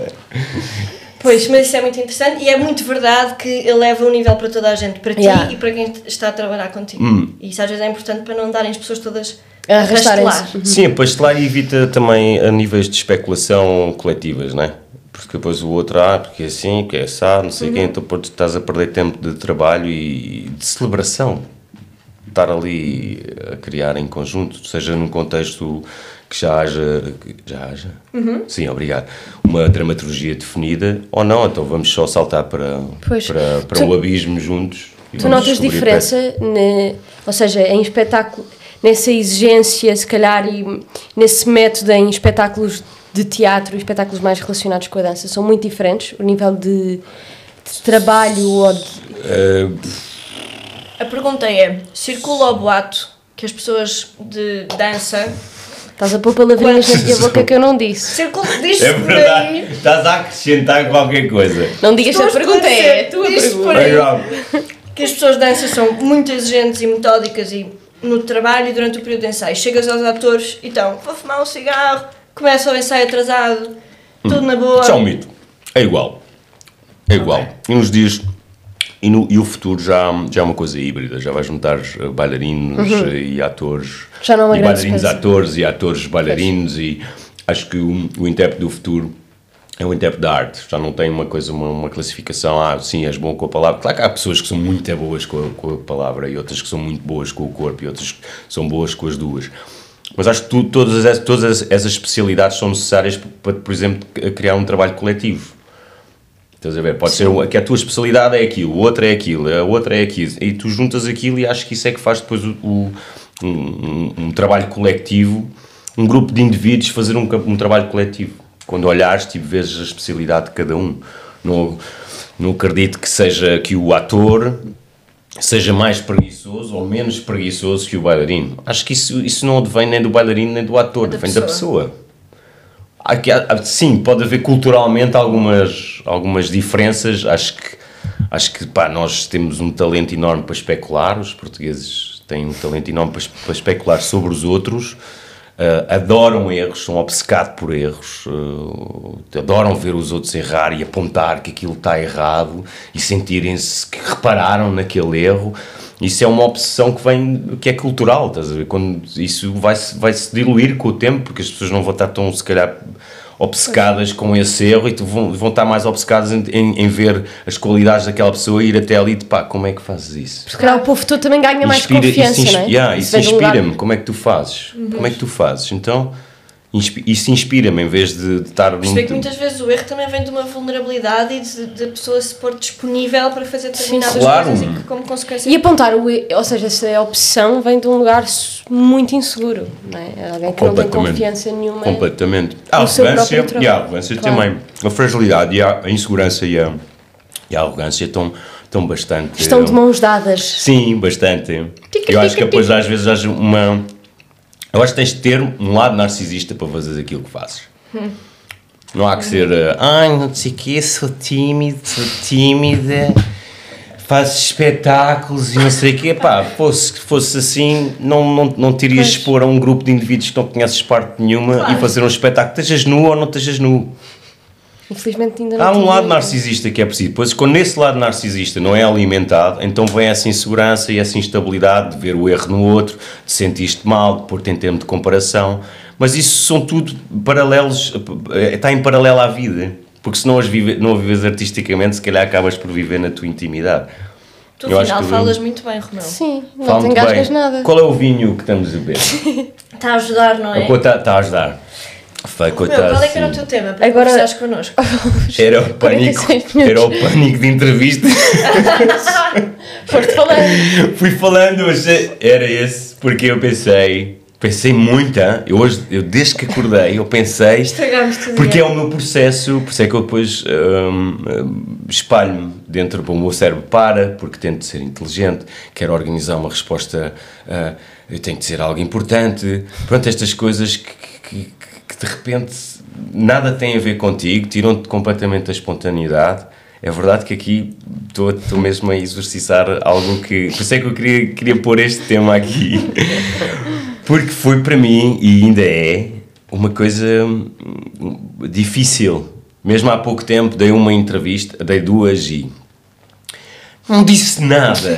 Pois, mas isso é muito interessante e é muito verdade que eleva o nível para toda a gente, para ti Yeah. e para quem está a trabalhar contigo. Hum. E isso às vezes é importante para não darem as pessoas todas A a arrastarem-se. rastelar. Sim, a pastelar evita também a níveis de especulação coletivas, não é? Porque depois o outro, ah, porque é assim, porque é assado, não sei o quê, então pô, tu estás a perder tempo de trabalho e de celebração. Estar ali a criar em conjunto, seja num contexto que já haja, que já haja? Sim, obrigado, uma dramaturgia definida, ou não, então vamos só saltar para, Pois. para, para Tu- o abismo juntos. e Tu vamos notas descobrir diferença, ne- ou seja, em espetáculo, nessa exigência, se calhar, e nesse método em espetáculos de teatro, espetáculos mais relacionados com a dança, são muito diferentes? O nível de, de trabalho ou de... Uh, A pergunta é, circula o boato que as pessoas de dança... Estás a pôr palavrinhas na minha boca que eu não disse. Circula, diz é por verdade, aí... estás a acrescentar qualquer coisa. Não digas Estou a pergunta, é a esclarecer, tua diz por pergunta. aí. Vai, que as pessoas de dança são muito exigentes e metódicas e no trabalho e durante o período de ensaio. Chegas aos atores e então, vou fumar um cigarro, começa o ensaio atrasado, tudo na boa. Isso é um mito. É igual. É igual. E nos dias... E, no, e o futuro já, já é uma coisa híbrida. Já vais juntar eh, bailarinos eh, e atores. Já não é uma e grande bailarinos espécie. atores e atores bailarinos. E acho que o, o intérprete do futuro é o intérprete da arte. Já não tem uma coisa, uma, uma classificação. Ah, sim, és bom com a palavra. Claro que há pessoas que são muito boas com a, com a palavra e outras que são muito boas com o corpo e outras que são boas com as duas. Mas acho que tu, todas, essas, todas essas especialidades são necessárias para, por exemplo, criar um trabalho coletivo. Estás a ver? Pode ser uma, que a tua especialidade é aquilo, o outro é aquilo, a outra é aquilo. E tu juntas aquilo e acho que isso é que faz depois o, o, um, um, um trabalho coletivo, um grupo de indivíduos fazer um, um trabalho coletivo. Quando olhares, tipo, vês a especialidade de cada um. Não, Não acredito que seja que o ator seja mais preguiçoso ou menos preguiçoso que o bailarino. Acho que isso, isso não vem nem do bailarino nem do ator, Da vem pessoa. da pessoa. Aqui, há- sim, pode haver culturalmente algumas, algumas diferenças. Acho que, acho que pá, nós temos um talento enorme para especular. Os portugueses têm um talento enorme para, para especular sobre os outros. Uh, adoram erros, são obcecados por erros, uh, adoram ver os outros errar e apontar que aquilo está errado e sentirem-se que repararam naquele erro. Isso é uma obsessão que vem, que é cultural, estás a ver? Quando isso vai-se vai-se diluir com o tempo, porque as pessoas não vão estar tão, se calhar, obcecadas com esse erro e vão, vão estar mais obcecadas em, em, em ver as qualidades daquela pessoa e ir até ali de pá, como é que fazes isso? Se calhar o povo todo também ganha mais Inspira- confiança, isso, ins- não é? yeah, isso vem de um lugar- inspira-me, como é que tu fazes? Como é que tu fazes? Então, inspi- isso inspira-me em vez de, de estar Perceber que muitas vezes o erro também vem de uma vulnerabilidade e de, de a pessoa se pôr disponível para fazer determinadas claro. coisas e que, como consequência. E apontar, o, e- ou seja, essa opção vem de um lugar s- muito inseguro, não é? Alguém que não tem Completamente. confiança nenhuma. Completamente. A no seu arrogância, próprio trabalho. e a arrogância Claro. também. A fragilidade e a, a insegurança e a, e a arrogância estão, estão bastante... Estão de mãos dadas. Sim, bastante. Tica, Eu acho que tica, depois às vezes há uma... Eu acho que tens de ter um lado narcisista para fazer aquilo que fazes. Não há que ser... uh, Ai, não sei o quê, sou tímido, sou tímida, faço espetáculos e não sei o quê. Pá, fosse, fosse assim, não, não, não te irias expor a um grupo de indivíduos que não conheces parte nenhuma Claro. e fazer um espetáculo. Estejas nu ou não estejas nu. Infelizmente ainda não Há um tive- lado narcisista que é preciso. Pois quando esse lado narcisista não é alimentado, então vem essa insegurança e essa instabilidade de ver o erro no outro, de sentir-te mal, de pôr-te em termo de comparação. Mas isso são tudo paralelos, está em paralelo à vida. Porque se não as vive, não a vives artisticamente, se calhar acabas por viver na tua intimidade. Tu, Eu acho afinal, que- falas muito bem, Romeu. Sim, não Fala te muito engasgas bem. nada. Qual é o vinho que estamos a beber? Está a ajudar, não é? Está tá a ajudar. Foi, Romeu, coitado, qual é que era o sim. teu tema para Agora- conversares connosco? Era o pânico, quarenta e seis minutos. era o pânico de entrevista. Foste falando. Fui falando, mas era esse, porque eu pensei, pensei muito, hein? eu hoje, eu desde que acordei, eu pensei, Estragámos tudo. porque é o meu processo, por isso é que eu depois hum, hum, espalho-me dentro, o meu cérebro para, porque tento ser inteligente, quero organizar uma resposta, ah, eu tenho que ser algo importante, pronto, estas coisas que, que, que de repente nada tem a ver contigo, tiram-te completamente da espontaneidade. É verdade que aqui estou, estou mesmo a exercitar algo que... Por isso é que eu queria, queria pôr este tema aqui. Porque foi para mim, e ainda é, uma coisa hum, difícil. Mesmo há pouco tempo dei uma entrevista, dei duas e... Não disse nada.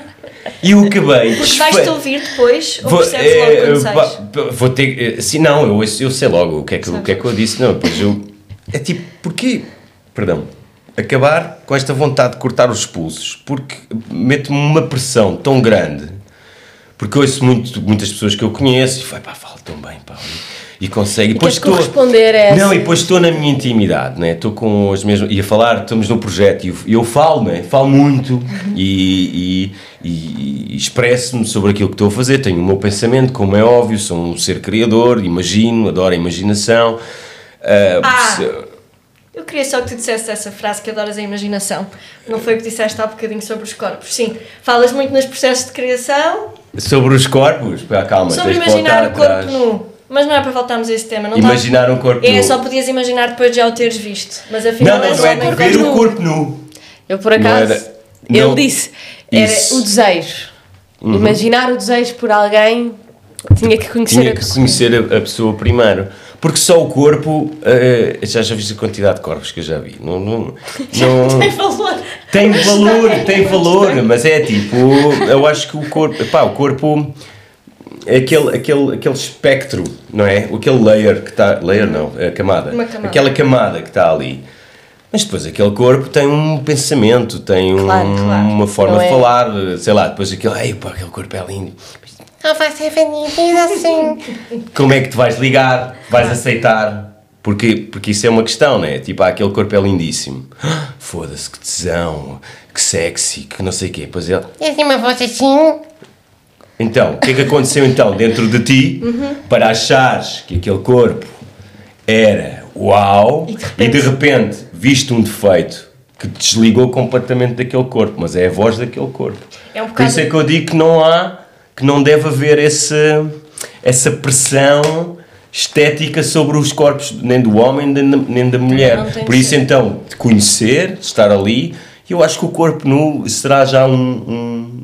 E eu acabei... Porque vais-te ouvir depois ou Vou, percebes é, logo quando eu, sais? pá, vou ter, sim, não, eu, eu sei logo o que é que, o que, é que eu disse. Não, depois eu, é tipo, porquê? Perdão. Acabar com esta vontade de cortar os pulsos, porque mete-me uma pressão tão grande, porque ouço muito, muitas pessoas que eu conheço e vai, pá, fala tão bem, pá, e, e consegue. E queres corresponder a Não, essa- e depois estou na minha intimidade, né? Estou com os mesmos, e a falar, estamos no projeto, e eu, e eu falo, né? Falo muito, e, e, e, e expresso-me sobre aquilo que estou a fazer, tenho o meu pensamento, como é óbvio, sou um ser criador, imagino, adoro a imaginação. ah, Ah! se- Eu queria só que tu dissesse essa frase que adoras a imaginação. Não foi o que disseste há bocadinho sobre os corpos. Sim, falas muito nos processos de criação, Sobre os corpos, pá, calma, sobre tens de imaginar o voltar corpo atrás. nu. Mas não é para voltarmos a esse tema. Não Imaginar um corpo tá... É, nu. só podias imaginar depois de já o teres visto. Mas afinal Não, não, é não só é uma de ver coisa- o corpo nu. Eu, por acaso, era- ele não. disse, era Isso. Uhum. o desejo. Imaginar o desejo por alguém, tinha que conhecer Tinha a que pessoa. conhecer a, a pessoa primeiro. Porque só o corpo, eh, já já viste a quantidade de corpos que eu já vi. Não, não, não, Tem valor. tem valor, tem valor, mas é tipo, eu acho que o corpo, pá, o corpo é aquele, aquele, aquele espectro, não é? Aquele layer que está, layer não, é a camada, Uma camada. aquela camada que está ali. Mas depois aquele corpo tem um pensamento, tem um- Claro, claro. uma forma Não de é- falar, sei lá, depois aquele, ei pá, aquele corpo é lindo. Não vai ser vendido assim. Como é que te vais ligar? Vais aceitar? Porque, porque isso é uma questão, né? Tipo, ah, aquele corpo é lindíssimo. Ah, foda-se, que tesão, que sexy, que não sei o quê. Pois ele... E assim uma voz assim. Então, o que é que aconteceu então dentro de ti para achares que aquele corpo era uau E de e de repente- repente viste um defeito que te desligou completamente daquele corpo, mas é a voz daquele corpo. É um Por bocado... isso é que eu digo que não há, que não deve haver esse, essa pressão estética sobre os corpos, nem do homem nem da, nem da mulher. Não tem Por de isso ser. então, de conhecer, de estar ali, eu acho que o corpo nu será já um, um,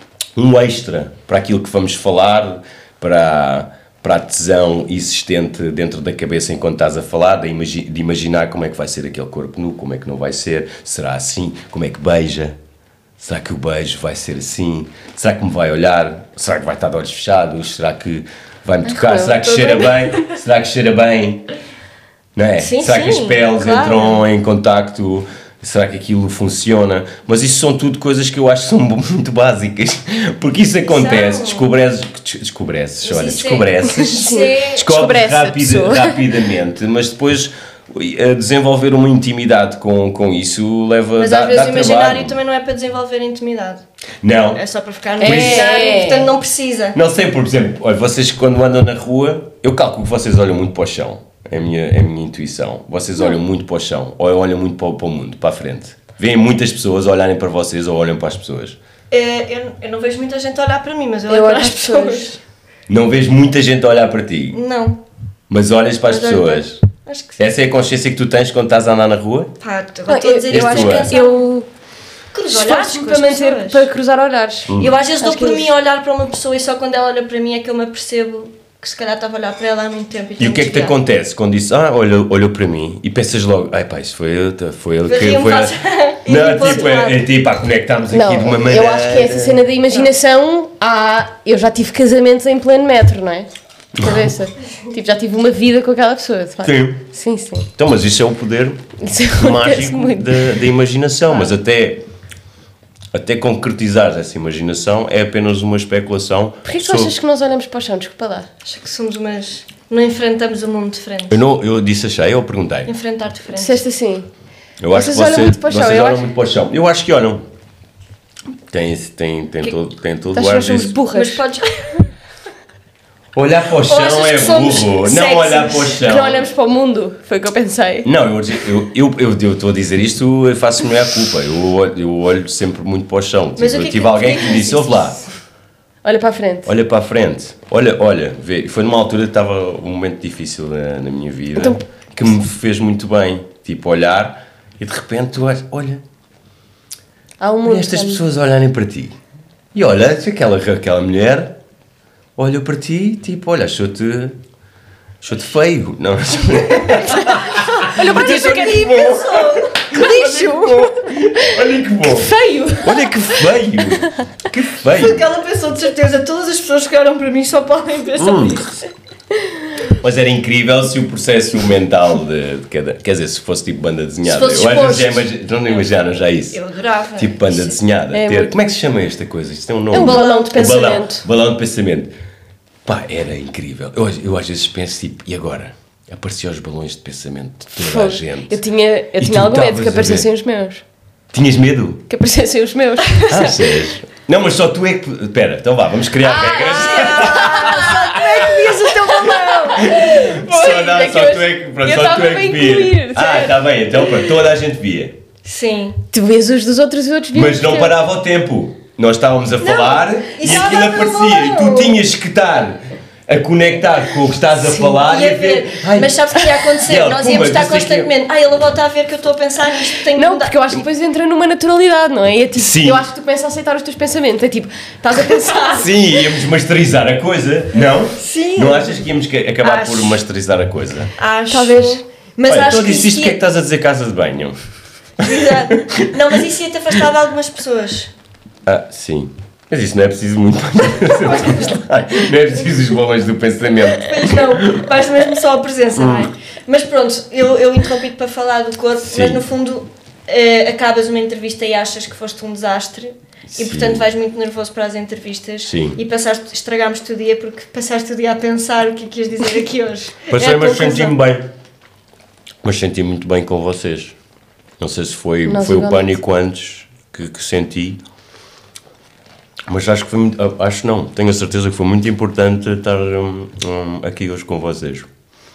um extra para aquilo que vamos falar, para, para a tesão existente dentro da cabeça enquanto estás a falar, de, imagi de imaginar como é que vai ser aquele corpo nu, como é que não vai ser, será assim, como é que beija, será que o beijo vai ser assim, será que me vai olhar, será que vai estar de olhos fechados, será que vai-me tocar, Ai, será que tô cheira bem. bem, será que cheira bem, não é? Sim, será que sim, as peles claro. entram em contacto? Será que aquilo funciona? Mas isso são tudo coisas que eu acho que são muito básicas. Porque isso acontece, São. descobres, descobres, olha, isso é- descobres, isso é- descobres Descobrece a rapida, pessoa. rapidamente, mas depois eh, desenvolver uma intimidade com, com isso leva Mas dá, às vezes dá o imaginário trabalho. também não é para desenvolver intimidade. Não, É só para ficar no É. imaginário, portanto não precisa. não sei, por exemplo, olha, vocês quando andam na rua, eu calculo que vocês olham muito para o chão, é a minha, é a minha intuição, vocês olham muito para o chão, ou olham muito para o, para o mundo, para a frente. Vêem muitas pessoas olharem para vocês ou olham para as pessoas. É, eu, eu não vejo muita gente a olhar para mim, mas eu, Eu olho olho para as para as pessoas. pessoas. Não vês muita gente a olhar para ti, Não. mas olhas para as Mas olho pessoas. para- Acho que sim. Essa é a consciência que tu tens quando estás a andar na rua? Pá, agora Não, estou a eu, dizer eu isto acho tua. que eu Cruzo olhares esforço-me com as para manter, pessoas. para cruzar olhares. Eu às vezes Acho dou que por é mim isso. a olhar para uma pessoa e só quando ela olha para mim é que eu me apercebo que se calhar estava a olhar para ela há muito tempo. E tenho o que é que te desviar. acontece quando dizes, ah, olhou, olhou para mim e pensas logo, ai pá, isso foi ele, foi ele que Rio-me foi. faz- e Não, rio para o tipo, outro lado. é, é tipo, ah, conectámos Não, aqui de uma maneira. eu acho que essa cena da imaginação, há, eu já tive casamentos em pleno metro, não é? De cabeça. Tipo, já tive uma vida com aquela pessoa, de facto. Sim. Sim, sim. Então, mas isso é o poder Isso acontece mágico muito. da, da imaginação, mas até, até concretizar essa imaginação é apenas uma especulação. Porquê que tu sobre- achas que nós olhamos para o chão? Desculpa lá. Acho que somos umas. Não enfrentamos o mundo de frente. Eu, não, eu disse achei, eu perguntei. Enfrentar de frente. Disseste assim. Eu acho Vocês que olham você- muito para o chão, vocês eu olham acho- muito para o chão. Eu acho que olham. Tem, tem, tem, Que- todo, tem todo Estás o a ar nós somos disso. burras. Mas podes. Olhar para o achas chão é que somos burro. Não sexys? olhar para o chão. Que não olhamos para o mundo. Foi o que eu pensei. Não, eu, eu, eu, eu, eu estou a dizer isto, eu faço-me a culpa. Eu, olho- eu olho sempre muito para o chão. Mas Tipo, o que é tive que- alguém o que que é me que disse: ouve lá, Olha para a frente. olha para a frente, olha, olha, vê. Foi numa altura que estava um momento difícil na, na minha vida, Então- que me fez muito bem. Tipo, olhar e de repente tu olhas, olha, Há um olha mundo. estas sabe? pessoas olharem para ti. E olha, se aquela, aquela mulher olha para ti, tipo, olha, achou-te. Achou-te feio. Não, Olha para ti, que pensou. Que lixo. olha que bom. Feio. Olha que feio. Que feio. Aquela pessoa, de certeza, todas as pessoas que olham para mim só podem pensar Hum. nisso. Mas era incrível se o processo mental de, de cada. Quer dizer, se fosse tipo banda desenhada. Se fosse Eu às vezes já expostos. imagi- não imaginaram já isso. Eu adorava. Tipo banda desenhada. É ter- muito- Como é que se chama esta coisa? Isto tem um nome. É um balão de Um balão, pensamento. balão de pensamento. Pá, era incrível. Eu, eu às vezes penso tipo, e agora? Apareciam os balões de pensamento de toda a Fogo. gente. Eu tinha, eu E tinha tu algum medo estavas que a aparecessem ver? os meus. Tinhas medo? Que aparecessem os meus. Ah, sério? Não, mas só tu é que. Espera, então vá, vamos criar Ah, regras. Vias o teu balão! Só, não, é que só eu- tu é que, pronto, eu só tu estava é que bem via. incluir, Ah, sério. está bem, então pronto, toda a gente via. Sim. Tu vês os dos outros e os outros viam. Mas não parava o tempo. Nós estávamos a falar e isso aquilo estava no aparecia e tu balão. tinhas que estar a conectar com o que estás a falar e Ia a ver. ver. Mas sabes o que ia acontecer? Ela, Nós pumba, íamos estar não sei o quê. constantemente. Ah, ele volta a ver que eu estou a pensar nisto. Tenho que Não, mudar." porque eu acho que depois entra numa naturalidade, não é? E é tipo, Sim. eu acho que tu começas a aceitar os teus pensamentos. É tipo, estás a pensar. Sim, íamos masterizar a coisa, não? Sim. Não achas que íamos que- acabar Acho. por masterizar a coisa? Acho. Talvez. Mas Olha, acho tu que disse isto, isso porque é que estás a dizer casa de banho? ia- Não, mas isso ia-te afastar de algumas pessoas. Ah, sim. Mas isso não é preciso muito. Não é preciso os balões do pensamento. Pois não, basta mesmo só a presença, não é? Mas pronto, eu, eu interrompi-te para falar do corpo, Sim. mas no fundo eh, acabas uma entrevista e achas que foste um desastre Sim. e portanto vais muito nervoso para as entrevistas. Sim. E passaste, estragámos-te o dia porque passaste o dia a pensar o que é que ias dizer aqui hoje. Passei, É a mas conclusão. senti-me bem. Mas senti muito bem com vocês. Não sei se foi, Nós foi o igualmente. pânico antes que, que senti. Mas acho que foi muito, ah, acho não, tenho a certeza que foi muito importante estar hum, hum, aqui hoje com vocês.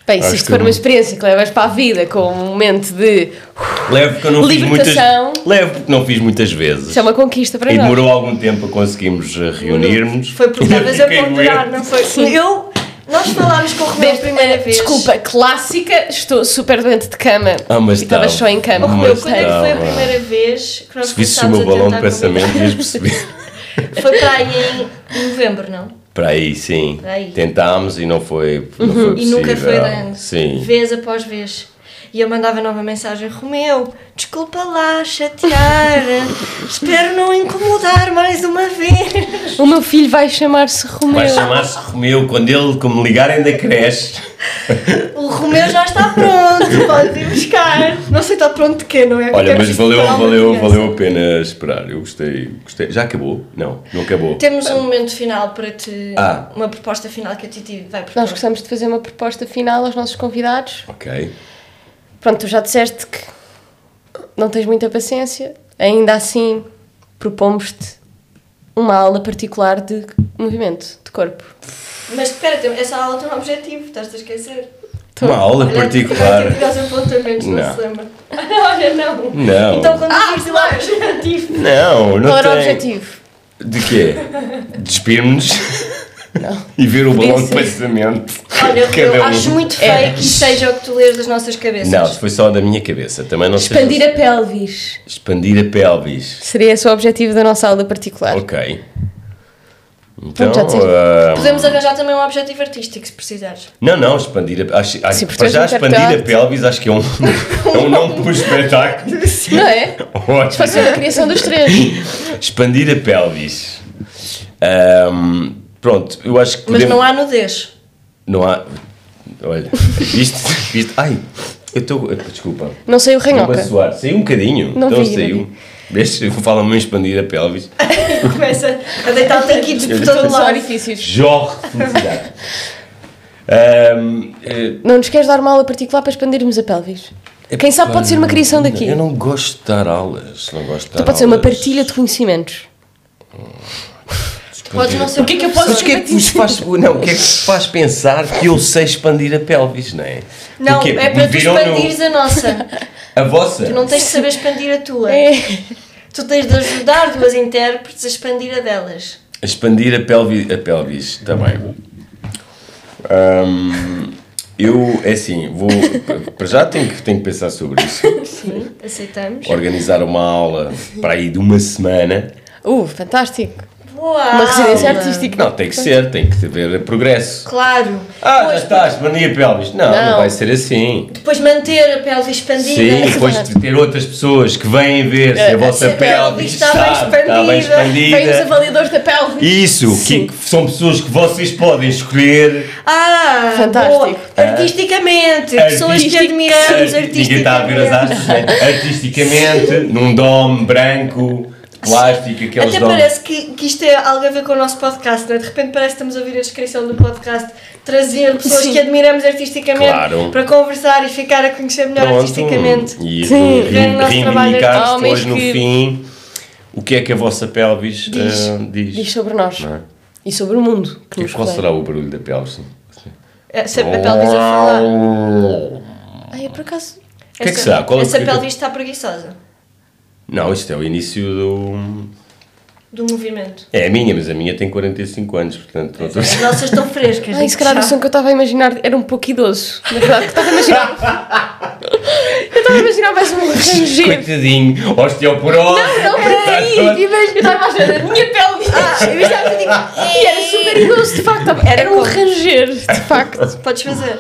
Bem, se Acho isto que for eu- uma experiência que levas para a vida com um momento de... Leve porque eu não fiz muitas... Libertação. Leve porque não fiz muitas vezes. Isso é uma conquista para E nós. demorou algum tempo a conseguirmos uh, reunirmos. Foi porque estavas a Fiquei ponderar, doente. não foi? Eu, nós falámos com o Romeu a Desde, primeira eh, vez. Desculpa, clássica, estou super doente de cama. Ah, mas e estavas tá. só em cama. Oh, Romeu, Mas quando é que foi a estava. primeira vez que nós Se visses o começámos meu a balão de tentar pensamento, combinar? ias perceber. Foi para aí em novembro, não? Para aí, sim. Para aí. Tentámos e não foi, não foi E possível. nunca foi dando. Sim. Vez após vez. E eu mandava nova mensagem: Romeu, desculpa lá chatear, espero não incomodar mais uma vez. O meu filho vai chamar-se Romeu. Vai chamar-se Romeu. Quando ele, como me ligarem da creche, O Romeu já está pronto, pode ir buscar. Não sei, está pronto de quê, não é? olha, Porque é mas preciso valeu, preparar uma valeu, criança. valeu a pena esperar. Eu gostei, gostei. Já acabou? Não, não acabou. Temos um momento final para te. Ah. Uma proposta final que a Titi vai propor. Nós gostamos de fazer uma proposta final aos nossos convidados. Ok. Pronto, tu já disseste que não tens muita paciência. Ainda assim, propomos-te uma aula particular de movimento, de corpo. Mas espera, tem- essa aula tem um objetivo, estás a esquecer. Uma aula Olha, particular. Olha, os apontamentos, não, Não. se lembra. Olha, não. Não. Então quando ah, diz lá o objetivo. Não, não Qual era o tem. objetivo? De quê? Despirmos-nos e ver o Podia balão de ser. pensamento. Olha, Cada eu um. acho muito feio É. que isso seja o que tu lês das nossas cabeças. Não, isso foi só da minha cabeça. Também não seja- Expandir a pelvis. Expandir a pelvis. Seria esse o objetivo da nossa aula particular. Ok. Então, Pronto, já disseste. ah, Podemos arranjar também um objetivo artístico, se precisares. não, não, expandir a acho, acho, Sim, porque para tu já és expandir a interpretante. pelvis acho que é um, é um nome para o espetáculo. Não é? Pode ser Ótimo. a criação dos três. Expandir a pelvis. Ahm, pronto, eu acho que Mas podemos- não há nudez. Não há. Olha, viste? viste? Ai, eu estou. Desculpa. Não sei o Estou-me a ranhoca. suar. Saiu um bocadinho. Não então vi, não saiu. Vês? Fala-me em expandir a pelvis. Começa a deitar líquidos por todo Todos os lado. orifícios. Jorre de felicidade. Ahm, eh, Não nos queres dar uma aula particular para expandirmos a pelvis? Quem sabe pode ser uma criação daqui. Eu não gosto de dar aulas. Não gosto de dar Então pode ser uma aulas. partilha de conhecimentos. Podes não ser. O que é que eu posso Mas o que é que vos faz, não, o que é que vos faz pensar que eu sei expandir a pelvis, não é? Não, Porque é para tu viram no- expandires a nossa. A vossa? Tu não tens de saber expandir a tua. É. Tu tens de ajudar duas intérpretes a expandir a delas. Expandir a, pelvi, a pelvis, também. Ahm, eu, é assim, vou. Para já tenho que, tenho que pensar sobre isso. Sim, aceitamos. Organizar uma aula para aí de uma semana. Uh, fantástico. Uau! Uma residência artística. Não, tem que ser, tem que haver progresso. Claro. Ah, Depois- já está, expandir a pelvis. Não, não, Não. vai ser assim. Depois manter a pelve expandida. Sim, depois de ter outras pessoas que vêm ver se a Eh, vossa se a pelvis pelvis está está, bem está expandida. bem expandida. Vem os avaliadores da pelvis. Isso, que, que são pessoas que vocês podem escolher. Ah, Fantástico. boa. Artisticamente. Pessoas que Artistic- admiramos Arti- Ninguém está a ver as artisticamente. asas, né? Artisticamente, num dome branco, plástico, aqueles Até domes. parece que, que isto tem algo a ver com o nosso podcast, não é? De repente parece que estamos a ouvir a descrição do podcast, trazer pessoas Sim. que admiramos artisticamente Claro. para conversar e ficar a conhecer melhor artisticamente. E Sim. re- Ver o nosso trabalho reivindicar artístico. depois no Homens que- fim o que é que a vossa pelvis Diz. ah, diz. Diz sobre nós. Não é? E sobre o mundo. Que Que- nos Qual rodeia. será o barulho da pelvis? É, se a pelvis a falar. Ai, é por acaso. que é que Essa- será? Qual é essa que- pelvis está preguiçosa Não, isto é o início do... do movimento. É a minha, mas a minha tem quarenta e cinco anos, portanto... Não estou... As nossas estão frescas. Ai, se calhar o som que eu estava a imaginar era um pouco idoso. Na verdade, que eu estava a imaginar. Eu estava a imaginar mais um ranger. Coitadinho, osteoporose... Não, peraí! Imagina, eu estava a imaginar a minha pelvis. Ah, eu estava a dizer, E era super idoso, de facto. Era, Era um como? ranger, de facto. podes fazer.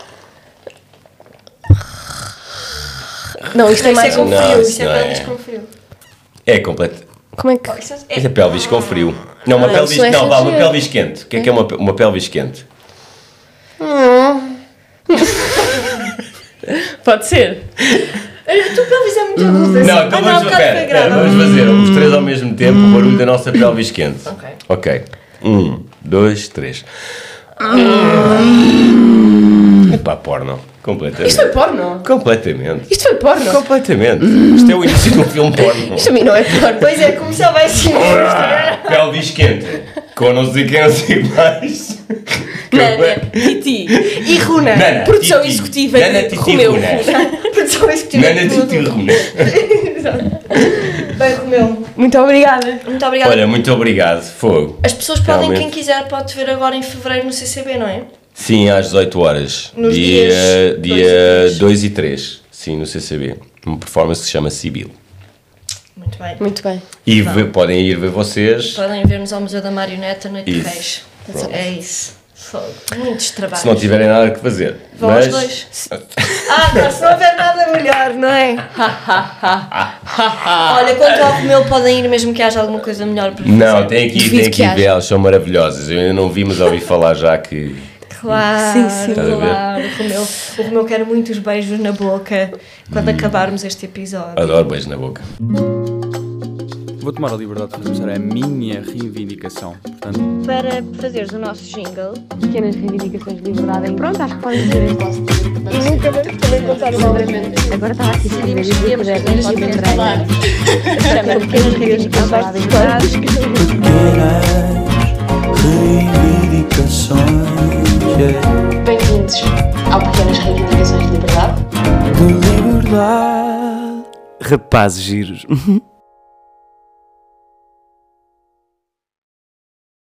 Não, isto é Isso é mais com um. Não, frio, isso isso é não pelvis é. com frio. É completo. Como é que. Isso Isto é pelvis com frio. Não, uma Ah, pelvis... isso é Não, vá, uma ranger. pelvis quente. O que é que é uma, pe- uma pelvis quente? Pode ser. A tua pelvis é muito aguda. Não, assim. então Ah, vamos, há bocado pera, foi pera, grave. vamos fazer os três ao mesmo tempo o barulho da nossa pelvis quente. Ok. Ok. Um, dois, três. Epá, porno. Completamente. Isto foi porno? Completamente. Isto foi porno? Completamente. Isto é o início de um filme porno. Isto a mim não é porno. Pois é, começava assim. Ah, pelvis quente. com não sei quem, não sei mais. Nana, Titi e Runa. Nana, Produção Titi. executiva Nana, de Titi, Romeu. Runa. Produção executiva. Nana, Titi e Runa. Bem, Romeu. Muito obrigada. Muito obrigada. Olha, muito obrigado. Fogo. As pessoas podem, Realmente. quem quiser, pode ver agora em fevereiro no C C B, não é? Sim, às dezoito horas. Nos dia dias dia dois e três. Sim, no C C B. Uma performance que se chama Sibyl. Muito bem. Muito bem. E ve- podem ir ver vocês. Podem ver-nos ao Museu da Marioneta, Noite de Isso. Reis. Pronto. É isso. Fogo. Muitos trabalhos. Se não tiverem nada que fazer. Vão Mas aos dois. Ah, não, se não houver nada melhor, não é? Olha, quanto ao Romeu, podem ir mesmo que haja alguma coisa melhor para fazer. Não, tem aqui, Duvido tem que aqui haja. ver, elas são maravilhosas. Eu ainda não vi, mas ouvi falar já que. Claro, Sim, sim. Estás a ver? claro. O Romeu, o Romeu quer muitos beijos na boca quando acabarmos este episódio. Adoro beijo na boca. Vou tomar a liberdade de começar a minha reivindicação. Portanto, Para fazeres o nosso jingle, Pequenas reivindicações de liberdade. Pronto, acho que podem ser. e nunca vamos também contar uma outra vez. Agora estava aqui a escrever e Decidimos que íamos fazer este falar. Chama Pequenas Reivindicações de Liberdade. Pequenas reivindicações, yeah, Bem-vindos ao Pequenas Reivindicações de Liberdade. de liberdade. Rapazes giros.